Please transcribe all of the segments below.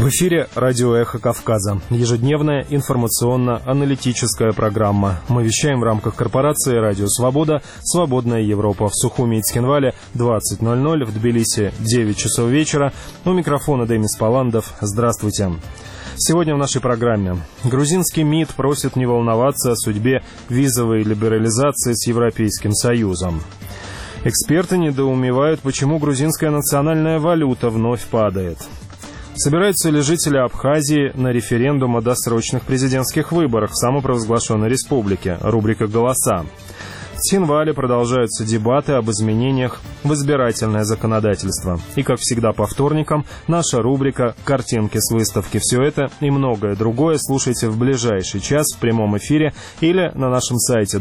В эфире радио «Эхо Кавказа». Ежедневная информационно-аналитическая программа. Мы вещаем в рамках корпорации «Радио Свобода», «Свободная Европа» в Сухуми и Цхинвале 20:00, в Тбилиси 9 часов вечера. У микрофона Демис Паландов. Здравствуйте. Сегодня в нашей программе. Грузинский МИД просит не волноваться о судьбе визовой либерализации с Европейским Союзом. Эксперты недоумевают, почему грузинская национальная валюта вновь падает. Собираются ли жители Абхазии на референдум о досрочных президентских выборах в самопровозглашенной республике? Рубрика «Голоса». В Цхинвале продолжаются дебаты об изменениях в избирательное законодательство. И, как всегда, по вторникам наша рубрика «Картинки с выставки». Все это и многое другое слушайте в ближайший час в прямом эфире или на нашем сайте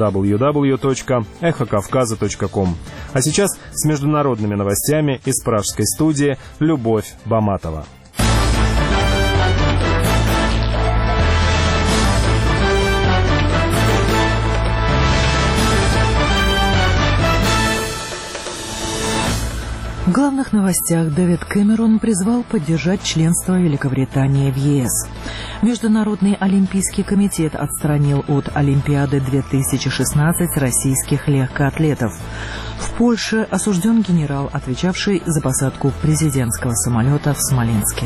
www.эхокавказа.ком. А сейчас с международными новостями из пражской студии Любовь Баматова. В главных новостях Дэвид Кэмерон призвал поддержать членство Великобритании в ЕС. Международный олимпийский комитет отстранил от Олимпиады 2016 российских легкоатлетов. В Польше осужден генерал, отвечавший за посадку президентского самолета в Смоленске.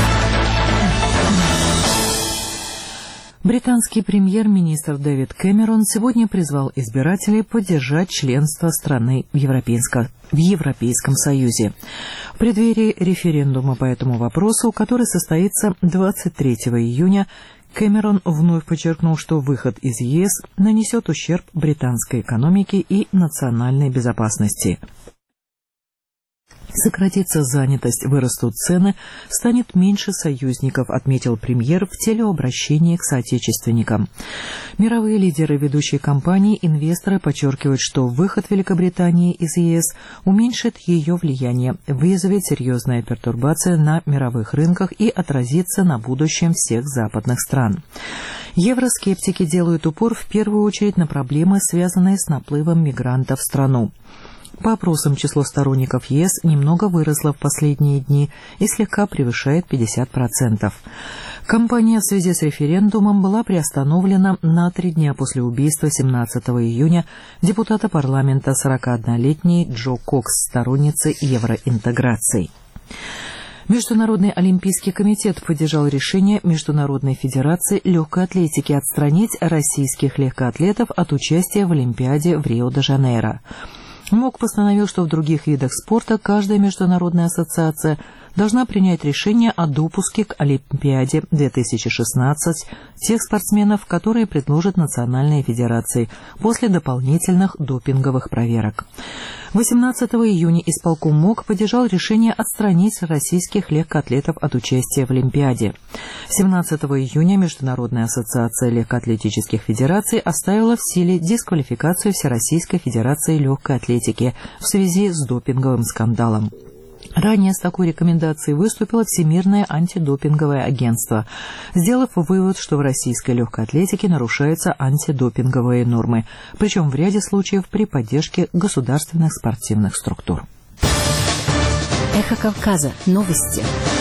Британский премьер-министр Дэвид Кэмерон сегодня призвал избирателей поддержать членство страны в Европейском Союзе. В преддверии референдума по этому вопросу, который состоится 23 июня, Кэмерон вновь подчеркнул, что выход из ЕС нанесет ущерб британской экономике и национальной безопасности. Сократится занятость, вырастут цены, станет меньше союзников, отметил премьер в телеобращении к соотечественникам. Мировые лидеры ведущей компании, инвесторы подчеркивают, что выход Великобритании из ЕС уменьшит ее влияние, вызовет серьезные пертурбации на мировых рынках и отразится на будущем всех западных стран. Евроскептики делают упор в первую очередь на проблемы, связанные с наплывом мигрантов в страну. По опросам, число сторонников ЕС немного выросло в последние дни и слегка превышает 50%. Кампания в связи с референдумом была приостановлена на 3 дня после убийства 17 июня депутата парламента 41-летней Джо Кокс, сторонницы евроинтеграции. Международный олимпийский комитет поддержал решение Международной федерации легкой атлетики отстранить российских легкоатлетов от участия в Олимпиаде в Рио-де-Жанейро. МОК постановил, что в других видах спорта каждая международная ассоциация должна принять решение о допуске к Олимпиаде 2016 тех спортсменов, которые предложат национальные федерации после дополнительных допинговых проверок. 18 июня исполком МОК поддержал решение отстранить российских легкоатлетов от участия в Олимпиаде. 17 июня Международная ассоциация легкоатлетических федераций оставила в силе дисквалификацию Всероссийской федерации легкой атлетики в связи с допинговым скандалом. Ранее с такой рекомендацией выступило Всемирное антидопинговое агентство, сделав вывод, что в российской легкой атлетике нарушаются антидопинговые нормы, причем в ряде случаев при поддержке государственных спортивных структур. Эхо Кавказа. Новости.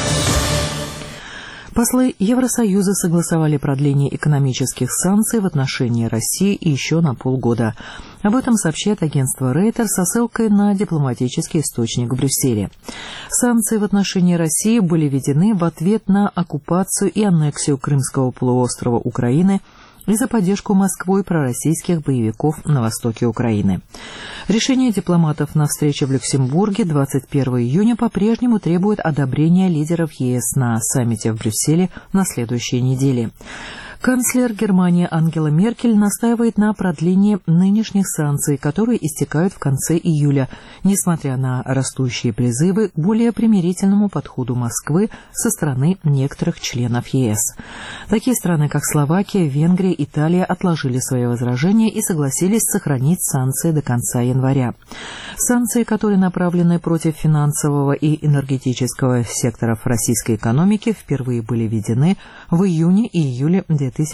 Послы Евросоюза согласовали продление экономических санкций в отношении России еще на полгода. Об этом сообщает агентство Рейтер со ссылкой на дипломатический источник в Брюсселе. Санкции в отношении России были введены в ответ на оккупацию и аннексию Крымского полуострова Украины и за поддержку Москвой пророссийских боевиков на востоке Украины. Решение дипломатов на встрече в Люксембурге 21 июня по-прежнему требует одобрения лидеров ЕС на саммите в Брюсселе на следующей неделе. Канцлер Германии Ангела Меркель настаивает на продлении нынешних санкций, которые истекают в конце июля, несмотря на растущие призывы к более примирительному подходу Москвы со стороны некоторых членов ЕС. Такие страны, как Словакия, Венгрия, Италия отложили свои возражения и согласились сохранить санкции до конца января. Санкции, которые направлены против финансового и энергетического секторов российской экономики, впервые были введены в июне и июле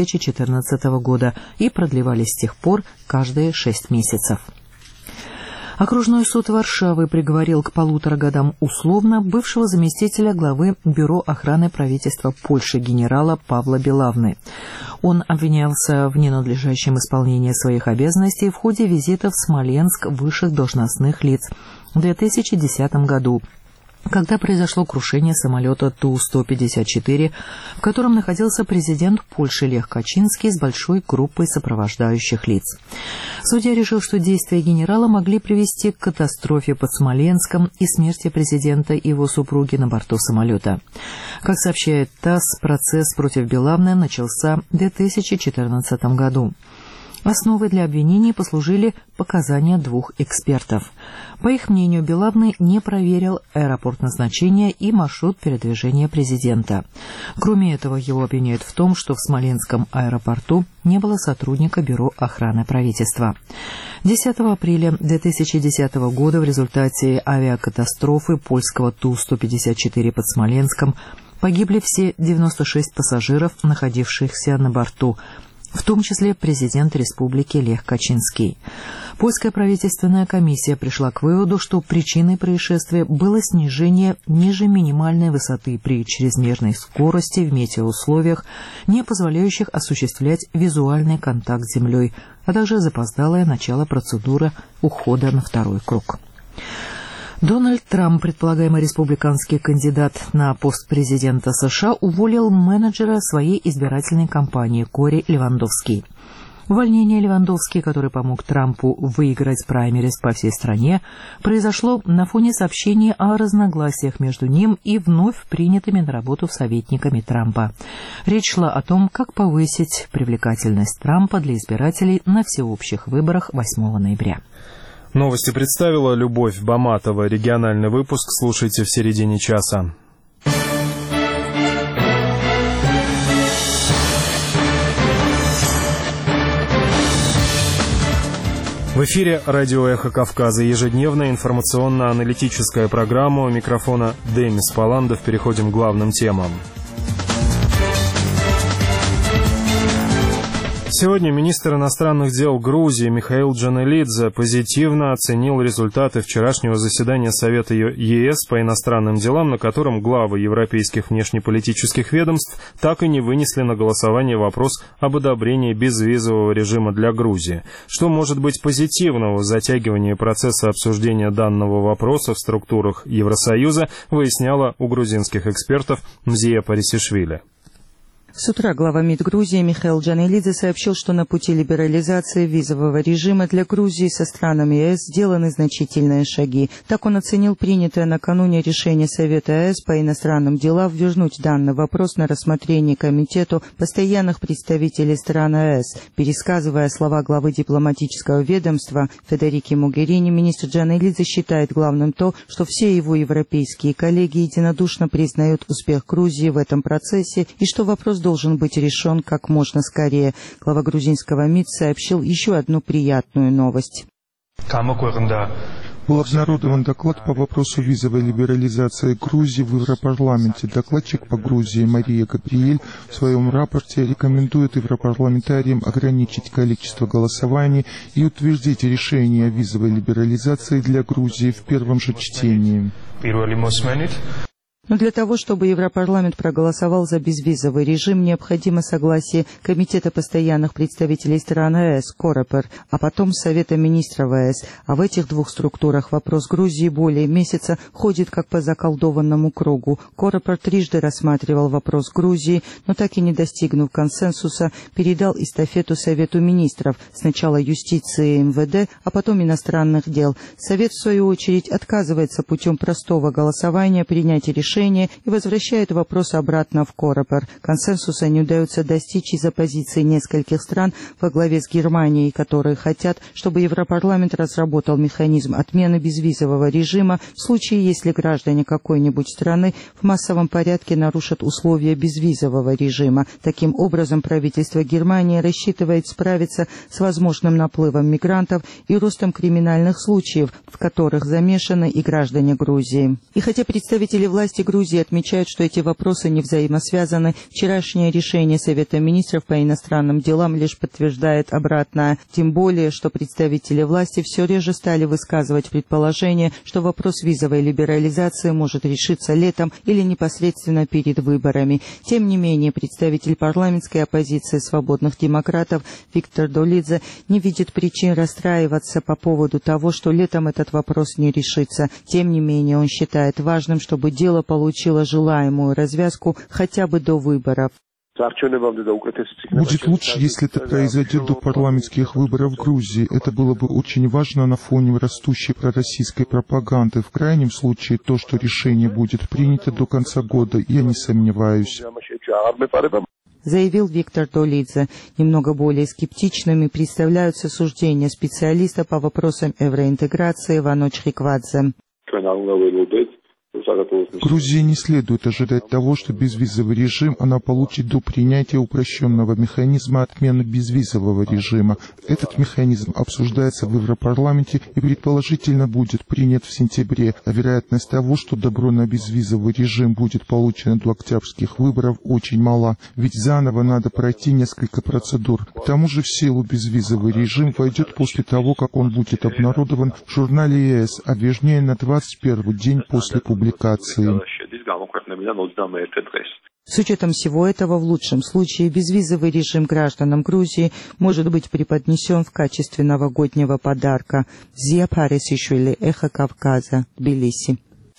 2014 года и продлевались с тех пор каждые 6 месяцев. Окружной суд Варшавы приговорил к 1,5 годам условно бывшего заместителя главы Бюро охраны правительства Польши генерала Павла Белавны. Он обвинялся в ненадлежащем исполнении своих обязанностей в ходе визита в Смоленск высших должностных лиц в 2010 году, когда произошло крушение самолета Ту-154, в котором находился президент Польши Лех Качинский с большой группой сопровождающих лиц. Судья решил, что действия генерала могли привести к катастрофе под Смоленском и смерти президента и его супруги на борту самолета. Как сообщает ТАСС, процесс против Белавны начался в 2014 году. Основой для обвинений послужили показания 2 экспертов. По их мнению, Белавны не проверил аэропорт назначения и маршрут передвижения президента. Кроме этого, его обвиняют в том, что в Смоленском аэропорту не было сотрудника Бюро охраны правительства. 10 апреля 2010 года в результате авиакатастрофы польского Ту-154 под Смоленском погибли все 96 пассажиров, находившихся на борту, в том числе президент республики Лех Качинский. Польская правительственная комиссия пришла к выводу, что причиной происшествия было снижение ниже минимальной высоты при чрезмерной скорости в метеоусловиях, не позволяющих осуществлять визуальный контакт с землей, а также запоздалое начало процедуры ухода на 2-й круг. Дональд Трамп, предполагаемый республиканский кандидат на пост президента США, уволил менеджера своей избирательной кампании Кори Левандовски. Увольнение Левандовски, который помог Трампу выиграть праймериз по всей стране, произошло на фоне сообщений о разногласиях между ним и вновь принятыми на работу советниками Трампа. Речь шла о том, как повысить привлекательность Трампа для избирателей на всеобщих выборах 8 ноября. Новости представила Любовь Баматова. Региональный выпуск слушайте в середине часа. В эфире радио «Эхо Кавказа». Ежедневная информационно-аналитическая программа. У микрофона Демис Паландов. Переходим к главным темам. Сегодня министр иностранных дел Грузии Михаил Джанелидзе позитивно оценил результаты вчерашнего заседания Совета ЕС по иностранным делам, на котором главы европейских внешнеполитических ведомств так и не вынесли на голосование вопрос об одобрении безвизового режима для Грузии. Что может быть позитивного в затягивании процесса обсуждения данного вопроса в структурах Евросоюза, выясняла у грузинских экспертов Мзия Парисишвили. С утра глава МИД Грузии Михаил Джанелидзе сообщил, что на пути либерализации визового режима для Грузии со странами ЕС сделаны значительные шаги. Так он оценил принятое накануне решение Совета ЕС по иностранным делам вернуть данный вопрос на рассмотрение Комитету постоянных представителей стран ЕС. Пересказывая слова главы дипломатического ведомства Федерики Могерини, министр Джанелидзе считает главным то, что все его европейские коллеги единодушно признают успех Грузии в этом процессе и что вопрос должен быть решен как можно скорее. Глава грузинского МИД сообщил еще одну приятную новость. Был обнародован доклад по вопросу визовой либерализации Грузии в Европарламенте. Докладчик по Грузии Мария Габриэль в своем рапорте рекомендует европарламентариям ограничить количество голосований и утвердить решение о визовой либерализации для Грузии в первом же чтении. Но для того, чтобы Европарламент проголосовал за безвизовый режим, необходимо согласие Комитета постоянных представителей стран ЕС, Корепер, а потом Совета министров ЕС. А в этих 2 структурах вопрос Грузии более месяца ходит как по заколдованному кругу. Корепер трижды рассматривал вопрос Грузии, но так и не достигнув консенсуса, передал эстафету Совету министров, сначала юстиции и МВД, а потом иностранных дел. Совет, в свою очередь, отказывается путем простого голосования принять решение и возвращает вопрос обратно в Корепер. Консенсуса не удается достичь из-за позиции нескольких стран во главе с Германией, которые хотят, чтобы Европарламент разработал механизм отмены безвизового режима в случае, если граждане какой-нибудь страны в массовом порядке нарушат условия безвизового режима. Таким образом, правительство Германии рассчитывает справиться с возможным наплывом мигрантов и ростом криминальных случаев, в которых замешаны и граждане Грузии. И хотя представители власти Грузии отмечают, что эти вопросы не взаимосвязаны. Вчерашнее решение Совета министров по иностранным делам лишь подтверждает обратное. Тем более, что представители власти все реже стали высказывать предположение, что вопрос визовой либерализации может решиться летом или непосредственно перед выборами. Тем не менее, представитель парламентской оппозиции «Свободных демократов» Виктор Долидзе не видит причин расстраиваться по поводу того, что летом этот вопрос не решится. Тем не менее, он считает важным, чтобы дело получило желаемую развязку хотя бы до выборов. Будет лучше, если это произойдет до парламентских выборов в Грузии. Это было бы очень важно на фоне растущей пророссийской пропаганды. В крайнем случае, то, что решение будет принято до конца года, я не сомневаюсь. Заявил Виктор Долидзе. Немного более скептичными представляются суждения специалиста по вопросам евроинтеграции Вано Чхиквадзе. Грузии не следует ожидать того, что безвизовый режим она получит до принятия упрощенного механизма отмены безвизового режима. Этот механизм обсуждается в Европарламенте и предположительно будет принят в сентябре, а вероятность того, что добро на безвизовый режим будет получено до октябрьских выборов, очень мала, ведь заново надо пройти несколько процедур. К тому же в силу безвизовый режим войдет после того, как он будет обнародован в журнале ЕС, а вернее на 21-й день после публикации. С учетом всего этого, в лучшем случае, безвизовый режим гражданам Грузии может быть преподнесен в качестве новогоднего подарка. Зия Парисишвили, Эхо Кавказа, Тбилиси.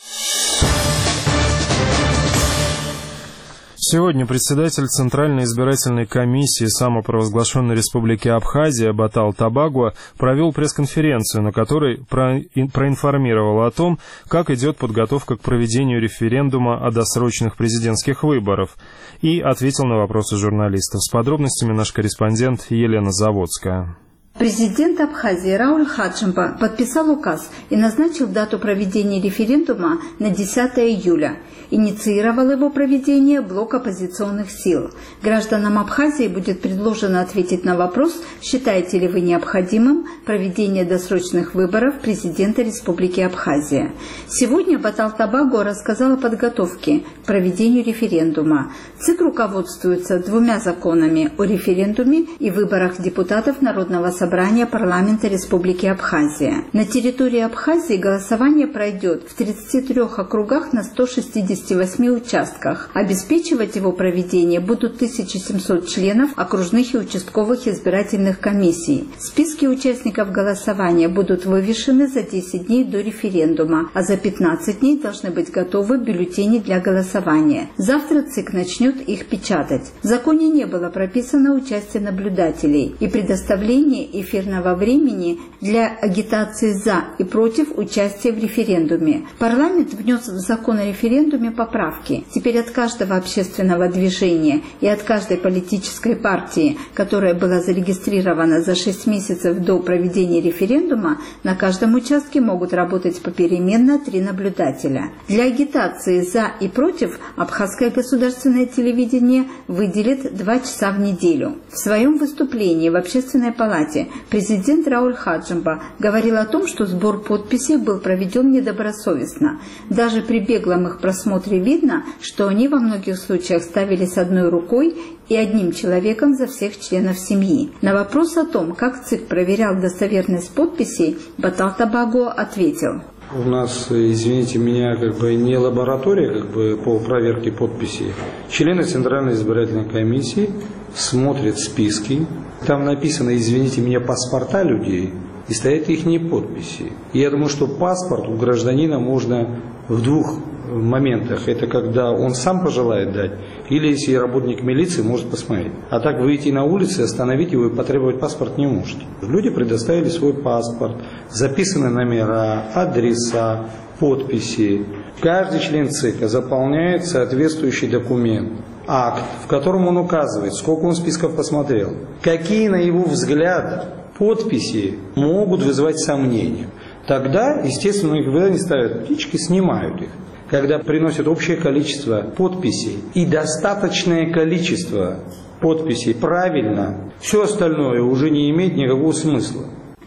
Сегодня председатель Центральной избирательной комиссии самопровозглашенной Республики Абхазия Батал Табагуа провел пресс-конференцию, на которой проинформировал о том, как идет подготовка к проведению референдума о досрочных президентских выборах, и ответил на вопросы журналистов. С подробностями наш корреспондент Елена Заводская. Президент Абхазии Рауль Хаджимба подписал указ и назначил дату проведения референдума на 10 июля. Инициировал его проведение блок оппозиционных сил. Гражданам Абхазии будет предложено ответить на вопрос, считаете ли вы необходимым проведение досрочных выборов президента Республики Абхазия. Сегодня Батал Табагуа рассказал о подготовке к проведению референдума. ЦИК руководствуется двумя законами о референдуме и выборах депутатов Народного собрания парламента Республики Абхазия. На территории Абхазии голосование пройдет в 33 округах на 168 участках. Обеспечивать его проведение будут 1700 членов окружных и участковых избирательных комиссий. Списки участников голосования будут вывешены за 10 дней до референдума, а за 15 дней должны быть готовы бюллетени для голосования. Завтра ЦИК начнет их печатать. В законе не было прописано участие наблюдателей и предоставление эфирного времени для агитации за и против участия в референдуме. Парламент внес в закон о референдуме поправки. Теперь от каждого общественного движения и от каждой политической партии, которая была зарегистрирована за 6 месяцев до проведения референдума, на каждом участке могут работать попеременно 3 наблюдателя. Для агитации за и против Абхазское государственное телевидение выделит 2 часа в неделю. В своем выступлении в Общественной палате президент Рауль Хаджимба говорил о том, что сбор подписей был проведен недобросовестно. Даже при беглом их просмотре видно, что они во многих случаях ставились одной рукой и одним человеком за всех членов семьи. На вопрос о том, как ЦИК проверял достоверность подписей, Батал Табагуа ответил: у нас, извините меня, не лаборатория по проверке подписей. Члены Центральной избирательной комиссии смотрят списки. Там написано, извините меня, паспорта людей, и стоят их подписи. И я думаю, что паспорт у гражданина можно в 2 моментах. Это когда он сам пожелает дать, или если работник милиции может посмотреть. А так выйти на улицу, остановить его и потребовать паспорт не можете. Люди предоставили свой паспорт, записаны номера, адреса, подписи. Каждый член ЦИКа заполняет соответствующий документ, акт, в котором он указывает, сколько он списков посмотрел, какие, на его взгляд, подписи могут вызывать сомнения. Тогда, естественно, их не ставят птички, снимают их. Когда приносят общее количество подписей и достаточное количество подписей правильно, все остальное уже не имеет никакого смысла.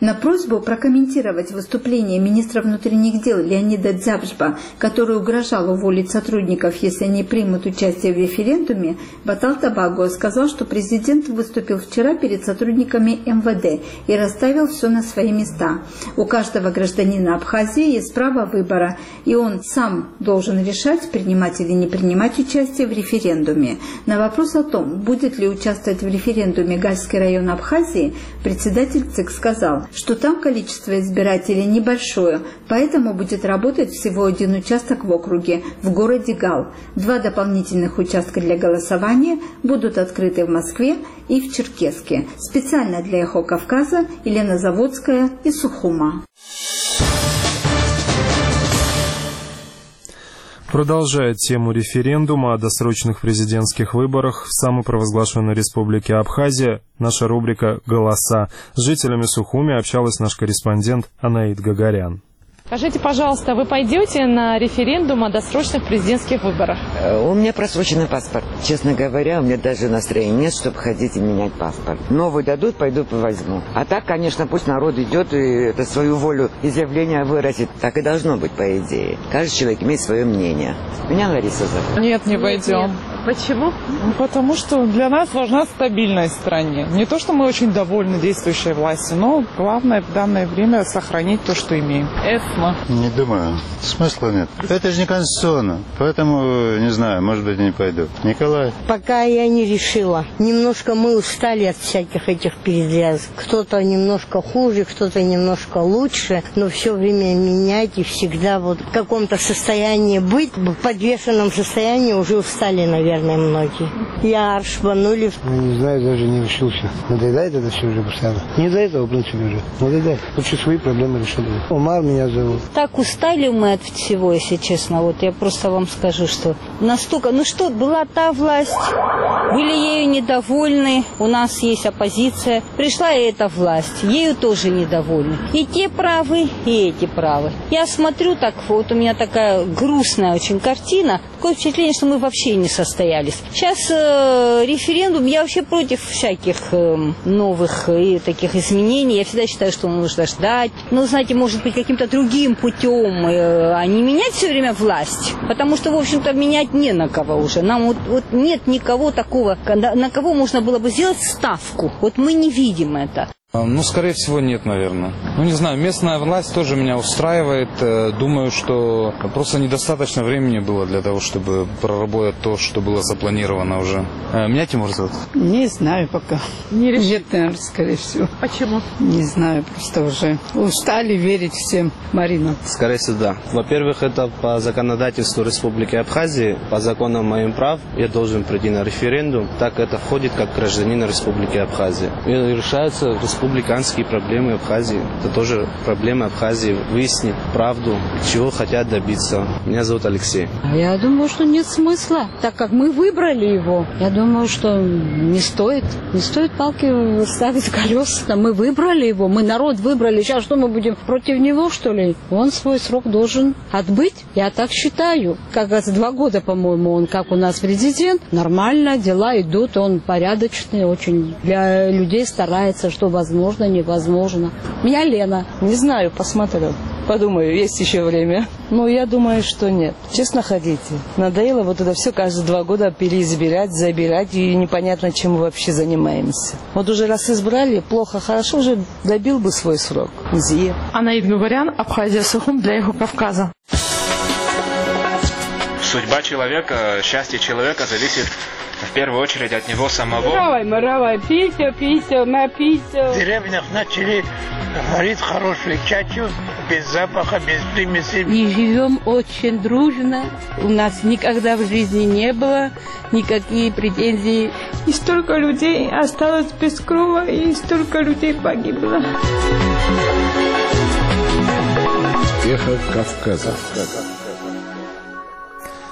На просьбу прокомментировать выступление министра внутренних дел Леонида Дзябжба, который угрожал уволить сотрудников, если они примут участие в референдуме, Баталтабаго сказал, что президент выступил вчера перед сотрудниками МВД и расставил все на свои места. У каждого гражданина Абхазии есть право выбора, и он сам должен решать, принимать или не принимать участие в референдуме. На вопрос о том, будет ли участвовать в референдуме Гальский район Абхазии, председатель ЦИК сказал, что там количество избирателей небольшое, поэтому будет работать всего один участок в округе, в городе Гал. 2 дополнительных участка для голосования будут открыты в Москве и в Черкесске. Специально для «Эхо Кавказа» Елена Заводская из Сухума. Продолжая тему референдума о досрочных президентских выборах в самопровозглашенной республике Абхазия, наша рубрика «Голоса». С жителями Сухуми общалась наш корреспондент Анаид Гагарян. Скажите, пожалуйста, вы пойдете на референдум о досрочных президентских выборах? У меня просроченный паспорт. Честно говоря, у меня даже настроения нет, чтобы ходить и менять паспорт. Новый дадут, пойду возьму. А так, конечно, пусть народ идет и свою волю изъявления выразит. Так и должно быть, по идее. Каждый человек имеет свое мнение. Меня Лариса зовут. Нет, не пойдем. Нет. Почему? Потому что для нас важна стабильность в стране. Не то, что мы очень довольны действующей властью, но главное в данное время сохранить то, что имеем. Эсма. Не думаю. Смысла нет. Это же не конституционно. Поэтому, не знаю, может быть, не пойду. Николай? Пока я не решила. Немножко мы устали от всяких этих передрязг. Кто-то немножко хуже, кто-то немножко лучше, но все время менять и всегда вот в каком-то состоянии быть, в подвешенном состоянии уже устали, наверное, многие. Я аршбанули. Не знаю, даже не решился. Надоедает это все уже постоянно. Не до этого, в принципе, уже. Надоедает. Лучше свои проблемы решили. Умар меня зовут. Так устали мы от всего, если честно. Вот я просто вам скажу, что настолько... Ну что, была та власть, были ею недовольны, у нас есть оппозиция. Пришла и эта власть, ею тоже недовольны. И те правы, и эти правы. Я смотрю так, вот у меня такая грустная очень картина. Такое впечатление, что мы вообще не состоялись. Сейчас референдум, я вообще против всяких новых и таких изменений. Я всегда считаю, что нужно ждать. Но, знаете, может быть, каким-то другим путем, а не менять все время власть. Потому что, в общем-то, менять не на кого уже. Нам вот нет никого такого, на кого можно было бы сделать ставку. Вот мы не видим это. Ну, скорее всего, нет, наверное. Ну, не знаю, местная власть тоже меня устраивает. Думаю, что просто недостаточно времени было для того, чтобы проработать то, что было запланировано уже. Меня Тимур зовут? Не знаю пока. Не решили? Нет, наверное, скорее всего. Почему? Не знаю, просто уже устали верить всем. Марина? Скорее всего, да. Во-первых, это по законодательству Республики Абхазии, по законам моим прав, я должен прийти на референдум. Так это входит как гражданин Республики Абхазия. И решаются республиканские проблемы Абхазии. Это тоже проблемы Абхазии. Выяснить правду, чего хотят добиться. Меня зовут Алексей. Я думаю, что нет смысла, так как мы выбрали его. Я думаю, что не стоит палки ставить в колеса. Мы выбрали его, мы народ выбрали. Сейчас что мы будем против него, что ли? Он свой срок должен отбыть. Я так считаю. Как раз 2 года, по-моему, он как у нас президент. Нормально, дела идут, он порядочный, очень для людей старается, что возможно, невозможно. Меня Лена. Не знаю, посмотрю. Подумаю, есть еще время. Но я думаю, что нет. Честно хотите. Надоело вот это все каждые 2 года переизбирать, забирать, и непонятно, чем мы вообще занимаемся. Вот уже раз избрали, плохо, хорошо, уже добил бы свой срок. Мзия. Анаид Гагарян, Абхазия, Сухум для «Эхо Кавказа». Судьба человека, счастье человека зависит в первую очередь от него самого. Маравай, пися, напися. В деревнях начали варить хороший чачу, без запаха, без примесей. И живем очень дружно. У нас никогда в жизни не было никакие претензий. И столько людей осталось без крова, и столько людей погибло. Эхо Кавказа.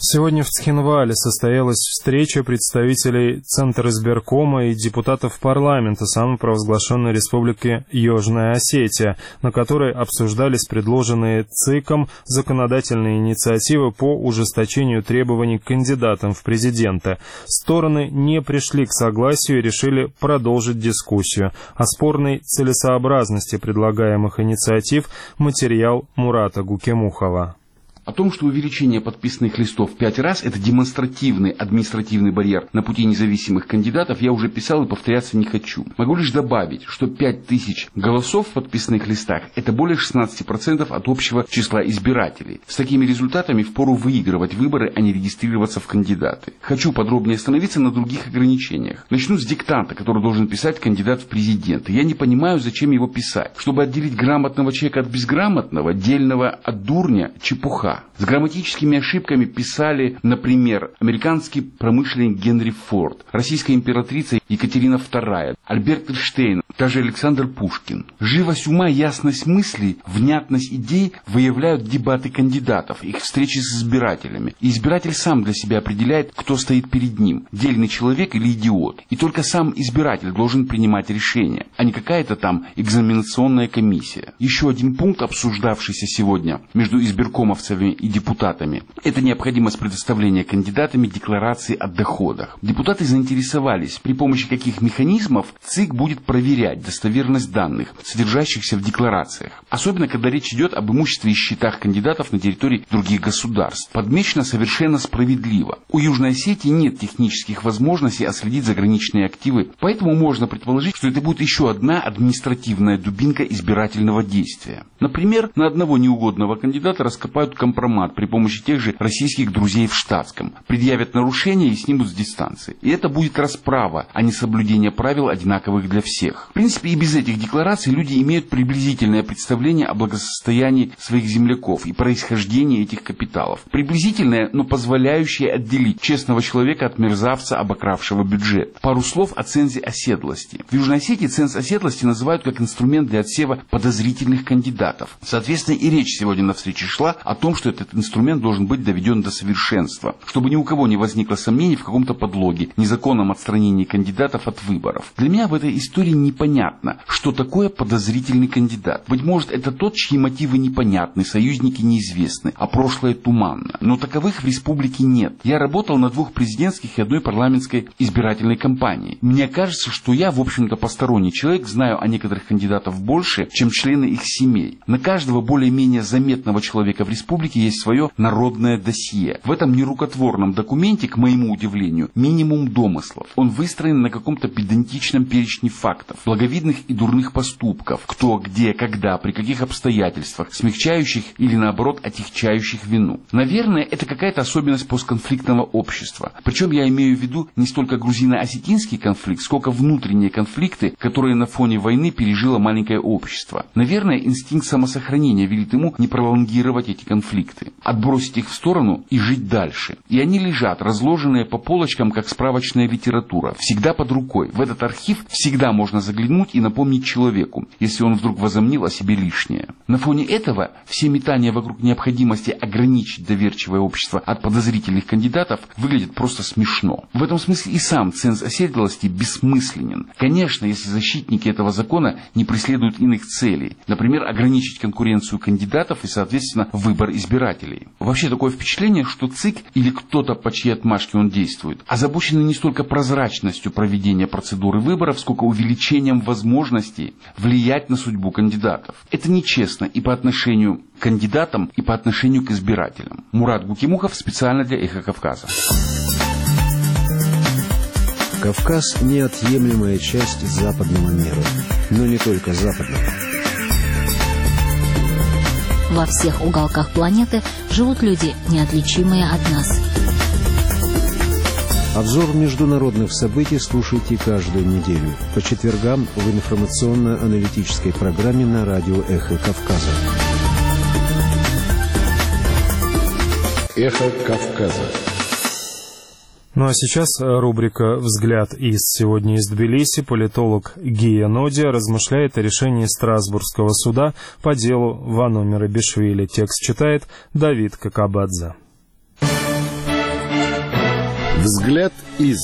Сегодня в Цхинвале состоялась встреча представителей Центризбиркома и депутатов парламента самопровозглашенной республики Южная Осетия, на которой обсуждались предложенные ЦИКом законодательные инициативы по ужесточению требований к кандидатам в президенты. Стороны не пришли к согласию и решили продолжить дискуссию. О спорной целесообразности предлагаемых инициатив материал Мурата Гукемухова. О том, что увеличение подписанных листов в 5 раз – это демонстративный административный барьер на пути независимых кандидатов, я уже писал и повторяться не хочу. Могу лишь добавить, что 5000 голосов в подписанных листах – это более 16% от общего числа избирателей. С такими результатами впору выигрывать выборы, а не регистрироваться в кандидаты. Хочу подробнее остановиться на других ограничениях. Начну с диктанта, который должен писать кандидат в президенты. Я не понимаю, зачем его писать. Чтобы отделить грамотного человека от безграмотного, дельного от дурня – чепуха. С грамматическими ошибками писали, например, американский промышленник Генри Форд, российская императрица Екатерина II, Альберт Эйнштейн, даже Александр Пушкин. Живость ума, ясность мыслей, внятность идей выявляют дебаты кандидатов, их встречи с избирателями. И избиратель сам для себя определяет, кто стоит перед ним, дельный человек или идиот. И только сам избиратель должен принимать решение, а не какая-то там экзаменационная комиссия. Еще один пункт, обсуждавшийся сегодня между избиркомовцами и депутатами, это необходимость предоставления кандидатами декларации о доходах. Депутаты заинтересовались, при помощи каких механизмов ЦИК будет проверять достоверность данных, содержащихся в декларациях. Особенно, когда речь идет об имуществе и счетах кандидатов на территории других государств. Подмечено совершенно справедливо. У Южной Осетии нет технических возможностей отследить заграничные активы, поэтому можно предположить, что это будет еще одна административная дубинка избирательного действия. Например, на одного неугодного кандидата раскопают компромат при помощи тех же российских друзей в штатском, предъявят нарушения и снимут с дистанции. И это будет расправа, а не соблюдение правил, одинаковых для всех. В принципе, и без этих деклараций люди имеют приблизительное представление о благосостоянии своих земляков и происхождении этих капиталов. Приблизительное, но позволяющее отделить честного человека от мерзавца, обокравшего бюджет. Пару слов о цензе оседлости. В Южной Осетии ценз оседлости называют как инструмент для отсева подозрительных кандидатов. Соответственно, и речь сегодня на встрече шла о том, что этот инструмент должен быть доведен до совершенства, чтобы ни у кого не возникло сомнений в каком-то подлоге, незаконном отстранении кандидатов от выборов. Для меня в этой истории непонятно, что такое подозрительный кандидат. Быть может, это тот, чьи мотивы непонятны, союзники неизвестны, а прошлое туманно. Но таковых в республике нет. Я работал на 2 президентских и 1 парламентской избирательной кампании. Мне кажется, что я, в общем-то, посторонний человек, знаю о некоторых кандидатов больше, чем члены их семей. На каждого более-менее заметного человека в республике есть свое народное досье. В этом нерукотворном документе, к моему удивлению, минимум домыслов. Он выстроен на каком-то педантичном перечне фактов, благовидных и дурных поступков, кто, где, когда, при каких обстоятельствах, смягчающих или наоборот отягчающих вину. Наверное, это какая-то особенность постконфликтного общества. Причем я имею в виду не столько грузино-осетинский конфликт, сколько внутренние конфликты, которые на фоне войны пережило маленькое общество. Наверное, инстинкт самосохранения велит ему не пролонгировать эти конфликты, отбросить их в сторону и жить дальше. И они лежат, разложенные по полочкам, как справочная литература, всегда под рукой. В этот архив всегда можно заглянуть и напомнить человеку, если он вдруг возомнил о себе лишнее. На фоне этого все метания вокруг необходимости ограничить доверчивое общество от подозрительных кандидатов выглядят просто смешно. В этом смысле и сам ценз оседлости бессмысленен. Конечно, если защитники этого закона не преследуют иных целей, например, ограничить конкуренцию кандидатов и, соответственно, выбор избирателей. Вообще такое впечатление, что ЦИК или кто-то, по чьей отмашке он действует, озабочены не столько прозрачностью проведения процедуры выборов, сколько увеличением возможностей влиять на судьбу кандидатов. Это нечестно и по отношению к кандидатам, и по отношению к избирателям. Мурат Гукемухов специально для «Эхо Кавказа». Кавказ – неотъемлемая часть западного мира, но не только западного. Во всех уголках планеты живут люди, неотличимые от нас. Обзор международных событий слушайте каждую неделю по четвергам в информационно-аналитической программе на радио «Эхо Кавказа». «Эхо Кавказа». Ну а сейчас рубрика «Взгляд сегодня из Тбилиси». Политолог Гия Нодия размышляет о решении Страсбургского суда по делу Вано Мерабишвили. Текст читает Давид Какабадзе. Взгляд из...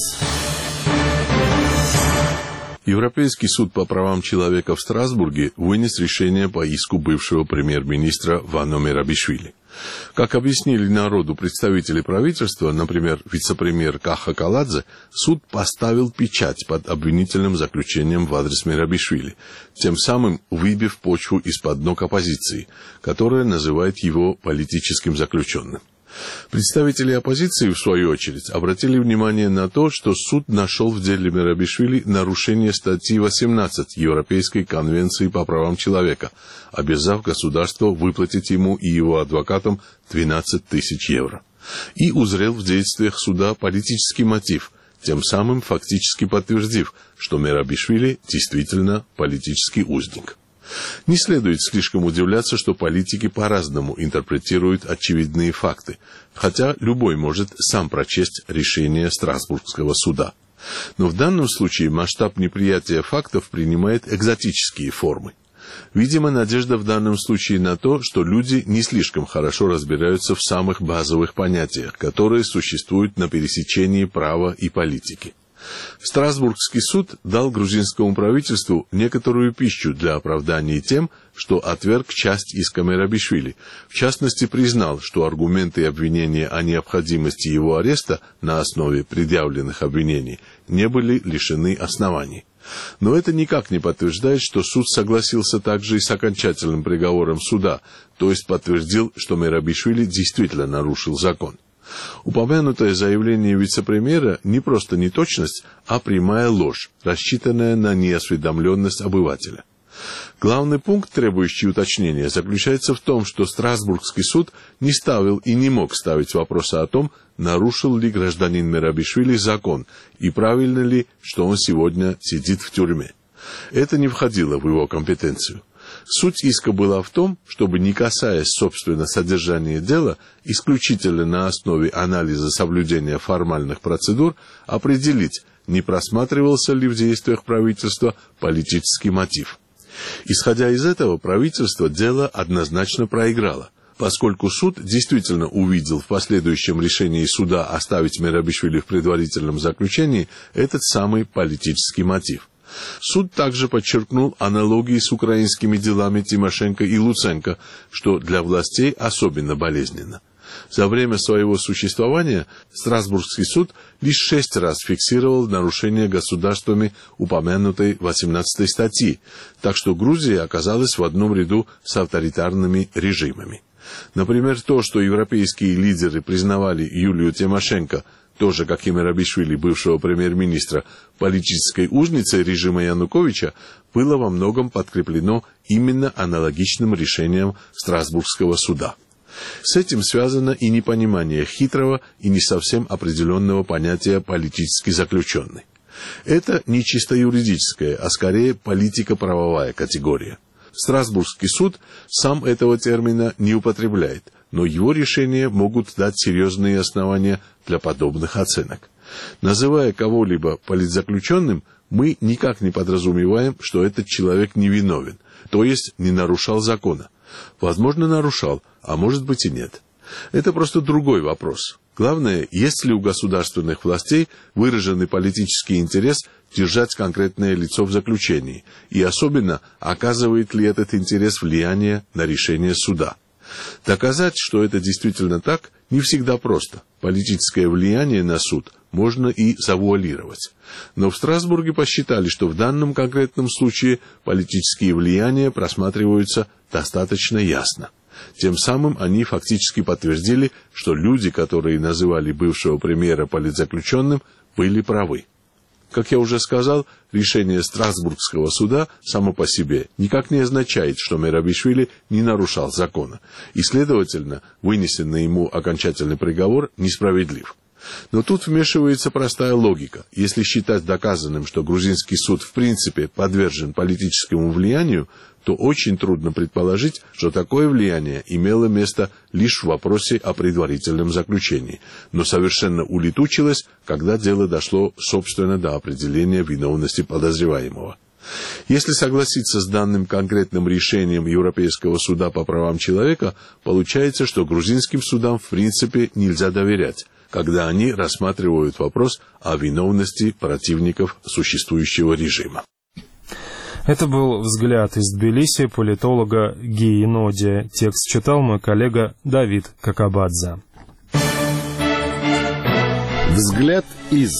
Европейский суд по правам человека в Страсбурге вынес решение по иску бывшего премьер-министра Вано Мерабишвили. Как объяснили народу представители правительства, например, вице-премьер Каха Каладзе, суд поставил печать под обвинительным заключением в адрес Мерабишвили, тем самым выбив почву из-под ног оппозиции, которая называет его политическим заключенным. Представители оппозиции, в свою очередь, обратили внимание на то, что суд нашел в деле Мерабишвили нарушение статьи 18 Европейской конвенции по правам человека, обязав государство выплатить ему и его адвокатам 12 тысяч евро. И узрел в действиях суда политический мотив, тем самым фактически подтвердив, что Мерабишвили действительно политический узник. Не следует слишком удивляться, что политики по-разному интерпретируют очевидные факты, хотя любой может сам прочесть решение Страсбургского суда. Но в данном случае масштаб неприятия фактов принимает экзотические формы. Видимо, надежда в данном случае на то, что люди не слишком хорошо разбираются в самых базовых понятиях, которые существуют на пересечении права и политики. Страсбургский суд дал грузинскому правительству некоторую пищу для оправдания тем, что отверг часть иска Мерабишвили. В частности, признал, что аргументы обвинения о необходимости его ареста на основе предъявленных обвинений не были лишены оснований. Но это никак не подтверждает, что суд согласился также и с окончательным приговором суда, то есть подтвердил, что Мерабишвили действительно нарушил закон. Упомянутое заявление вице-премьера не просто неточность, а прямая ложь, рассчитанная на неосведомленность обывателя. Главный пункт, требующий уточнения, заключается в том, что Страсбургский суд не ставил и не мог ставить вопросы о том, нарушил ли гражданин Мерабишвили закон и правильно ли, что он сегодня сидит в тюрьме. Это не входило в его компетенцию. Суть иска была в том, чтобы, не касаясь, собственно, содержания дела, исключительно на основе анализа соблюдения формальных процедур, определить, не просматривался ли в действиях правительства политический мотив. Исходя из этого, правительство дело однозначно проиграло, поскольку суд действительно увидел в последующем решении суда оставить Мерабишвили в предварительном заключении этот самый политический мотив. Суд также подчеркнул аналогии с украинскими делами Тимошенко и Луценко, что для властей особенно болезненно. За время своего существования Страсбургский суд лишь 6 раз фиксировал нарушение государствами упомянутой 18 статьи, так что Грузия оказалась в одном ряду с авторитарными режимами. Например, то, что европейские лидеры признавали Юлию Тимошенко, тоже как и Мерабишвили, бывшего премьер-министра, политической узницей режима Януковича, было во многом подкреплено именно аналогичным решением Страсбургского суда. С этим связано и непонимание хитрого и не совсем определенного понятия «политически заключенный». Это не чисто юридическая, а скорее политико-правовая категория. Страсбургский суд сам этого термина не употребляет, но его решения могут дать серьезные основания для подобных оценок. Называя кого-либо политзаключенным, мы никак не подразумеваем, что этот человек невиновен, то есть не нарушал закона. Возможно, нарушал, а может быть и нет. Это просто другой вопрос. Главное, есть ли у государственных властей выраженный политический интерес держать конкретное лицо в заключении, и особенно, оказывает ли этот интерес влияние на решение суда. Доказать, что это действительно так, не всегда просто. Политическое влияние на суд можно и завуалировать. Но в Страсбурге посчитали, что в данном конкретном случае политические влияния просматриваются достаточно ясно. Тем самым они фактически подтвердили, что люди, которые называли бывшего премьера политзаключенным, были правы. Как я уже сказал, решение Страсбургского суда само по себе никак не означает, что Мерабишвили не нарушал закона, и, следовательно, вынесенный ему окончательный приговор несправедлив. Но тут вмешивается простая логика. Если считать доказанным, что грузинский суд в принципе подвержен политическому влиянию, то очень трудно предположить, что такое влияние имело место лишь в вопросе о предварительном заключении, но совершенно улетучилось, когда дело дошло, собственно, до определения виновности подозреваемого. Если согласиться с данным конкретным решением Европейского суда по правам человека, получается, что грузинским судам в принципе нельзя доверять, когда они рассматривают вопрос о виновности противников существующего режима. Это был взгляд из Тбилиси политолога Гии Ноди. Текст читал мой коллега Давид Какабадзе. Взгляд из...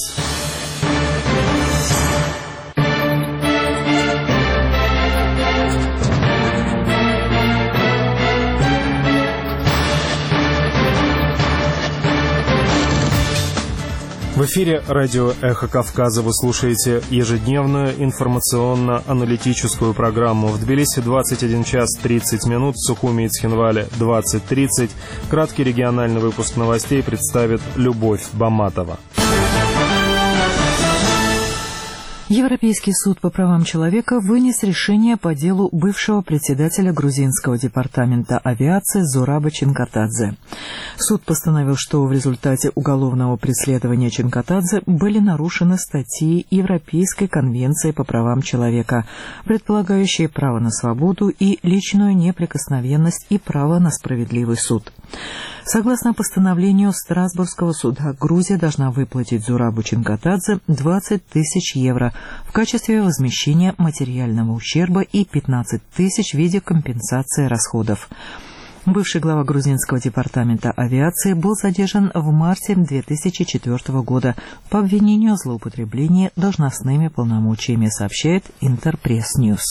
В эфире радио «Эхо Кавказа» вы слушаете ежедневную информационно-аналитическую программу. В Тбилиси 21 час 30 минут, в Сухуми и Цхинвале 20:30. Краткий региональный выпуск новостей представит Любовь Баматова. Европейский суд по правам человека вынес решение по делу бывшего председателя грузинского департамента авиации Зураба Чинкатадзе. Суд постановил, что в результате уголовного преследования Чинкатадзе были нарушены статьи Европейской конвенции по правам человека, предполагающие право на свободу и личную неприкосновенность и право на справедливый суд. Согласно постановлению Страсбургского суда, Грузия должна выплатить Зурабу Чинкатадзе 20 тысяч евро в качестве возмещения материального ущерба и 15 тысяч в виде компенсации расходов. Бывший глава грузинского департамента авиации был задержан в марте 2004 года по обвинению в злоупотреблении должностными полномочиями, сообщает Интерпресс-Ньюс.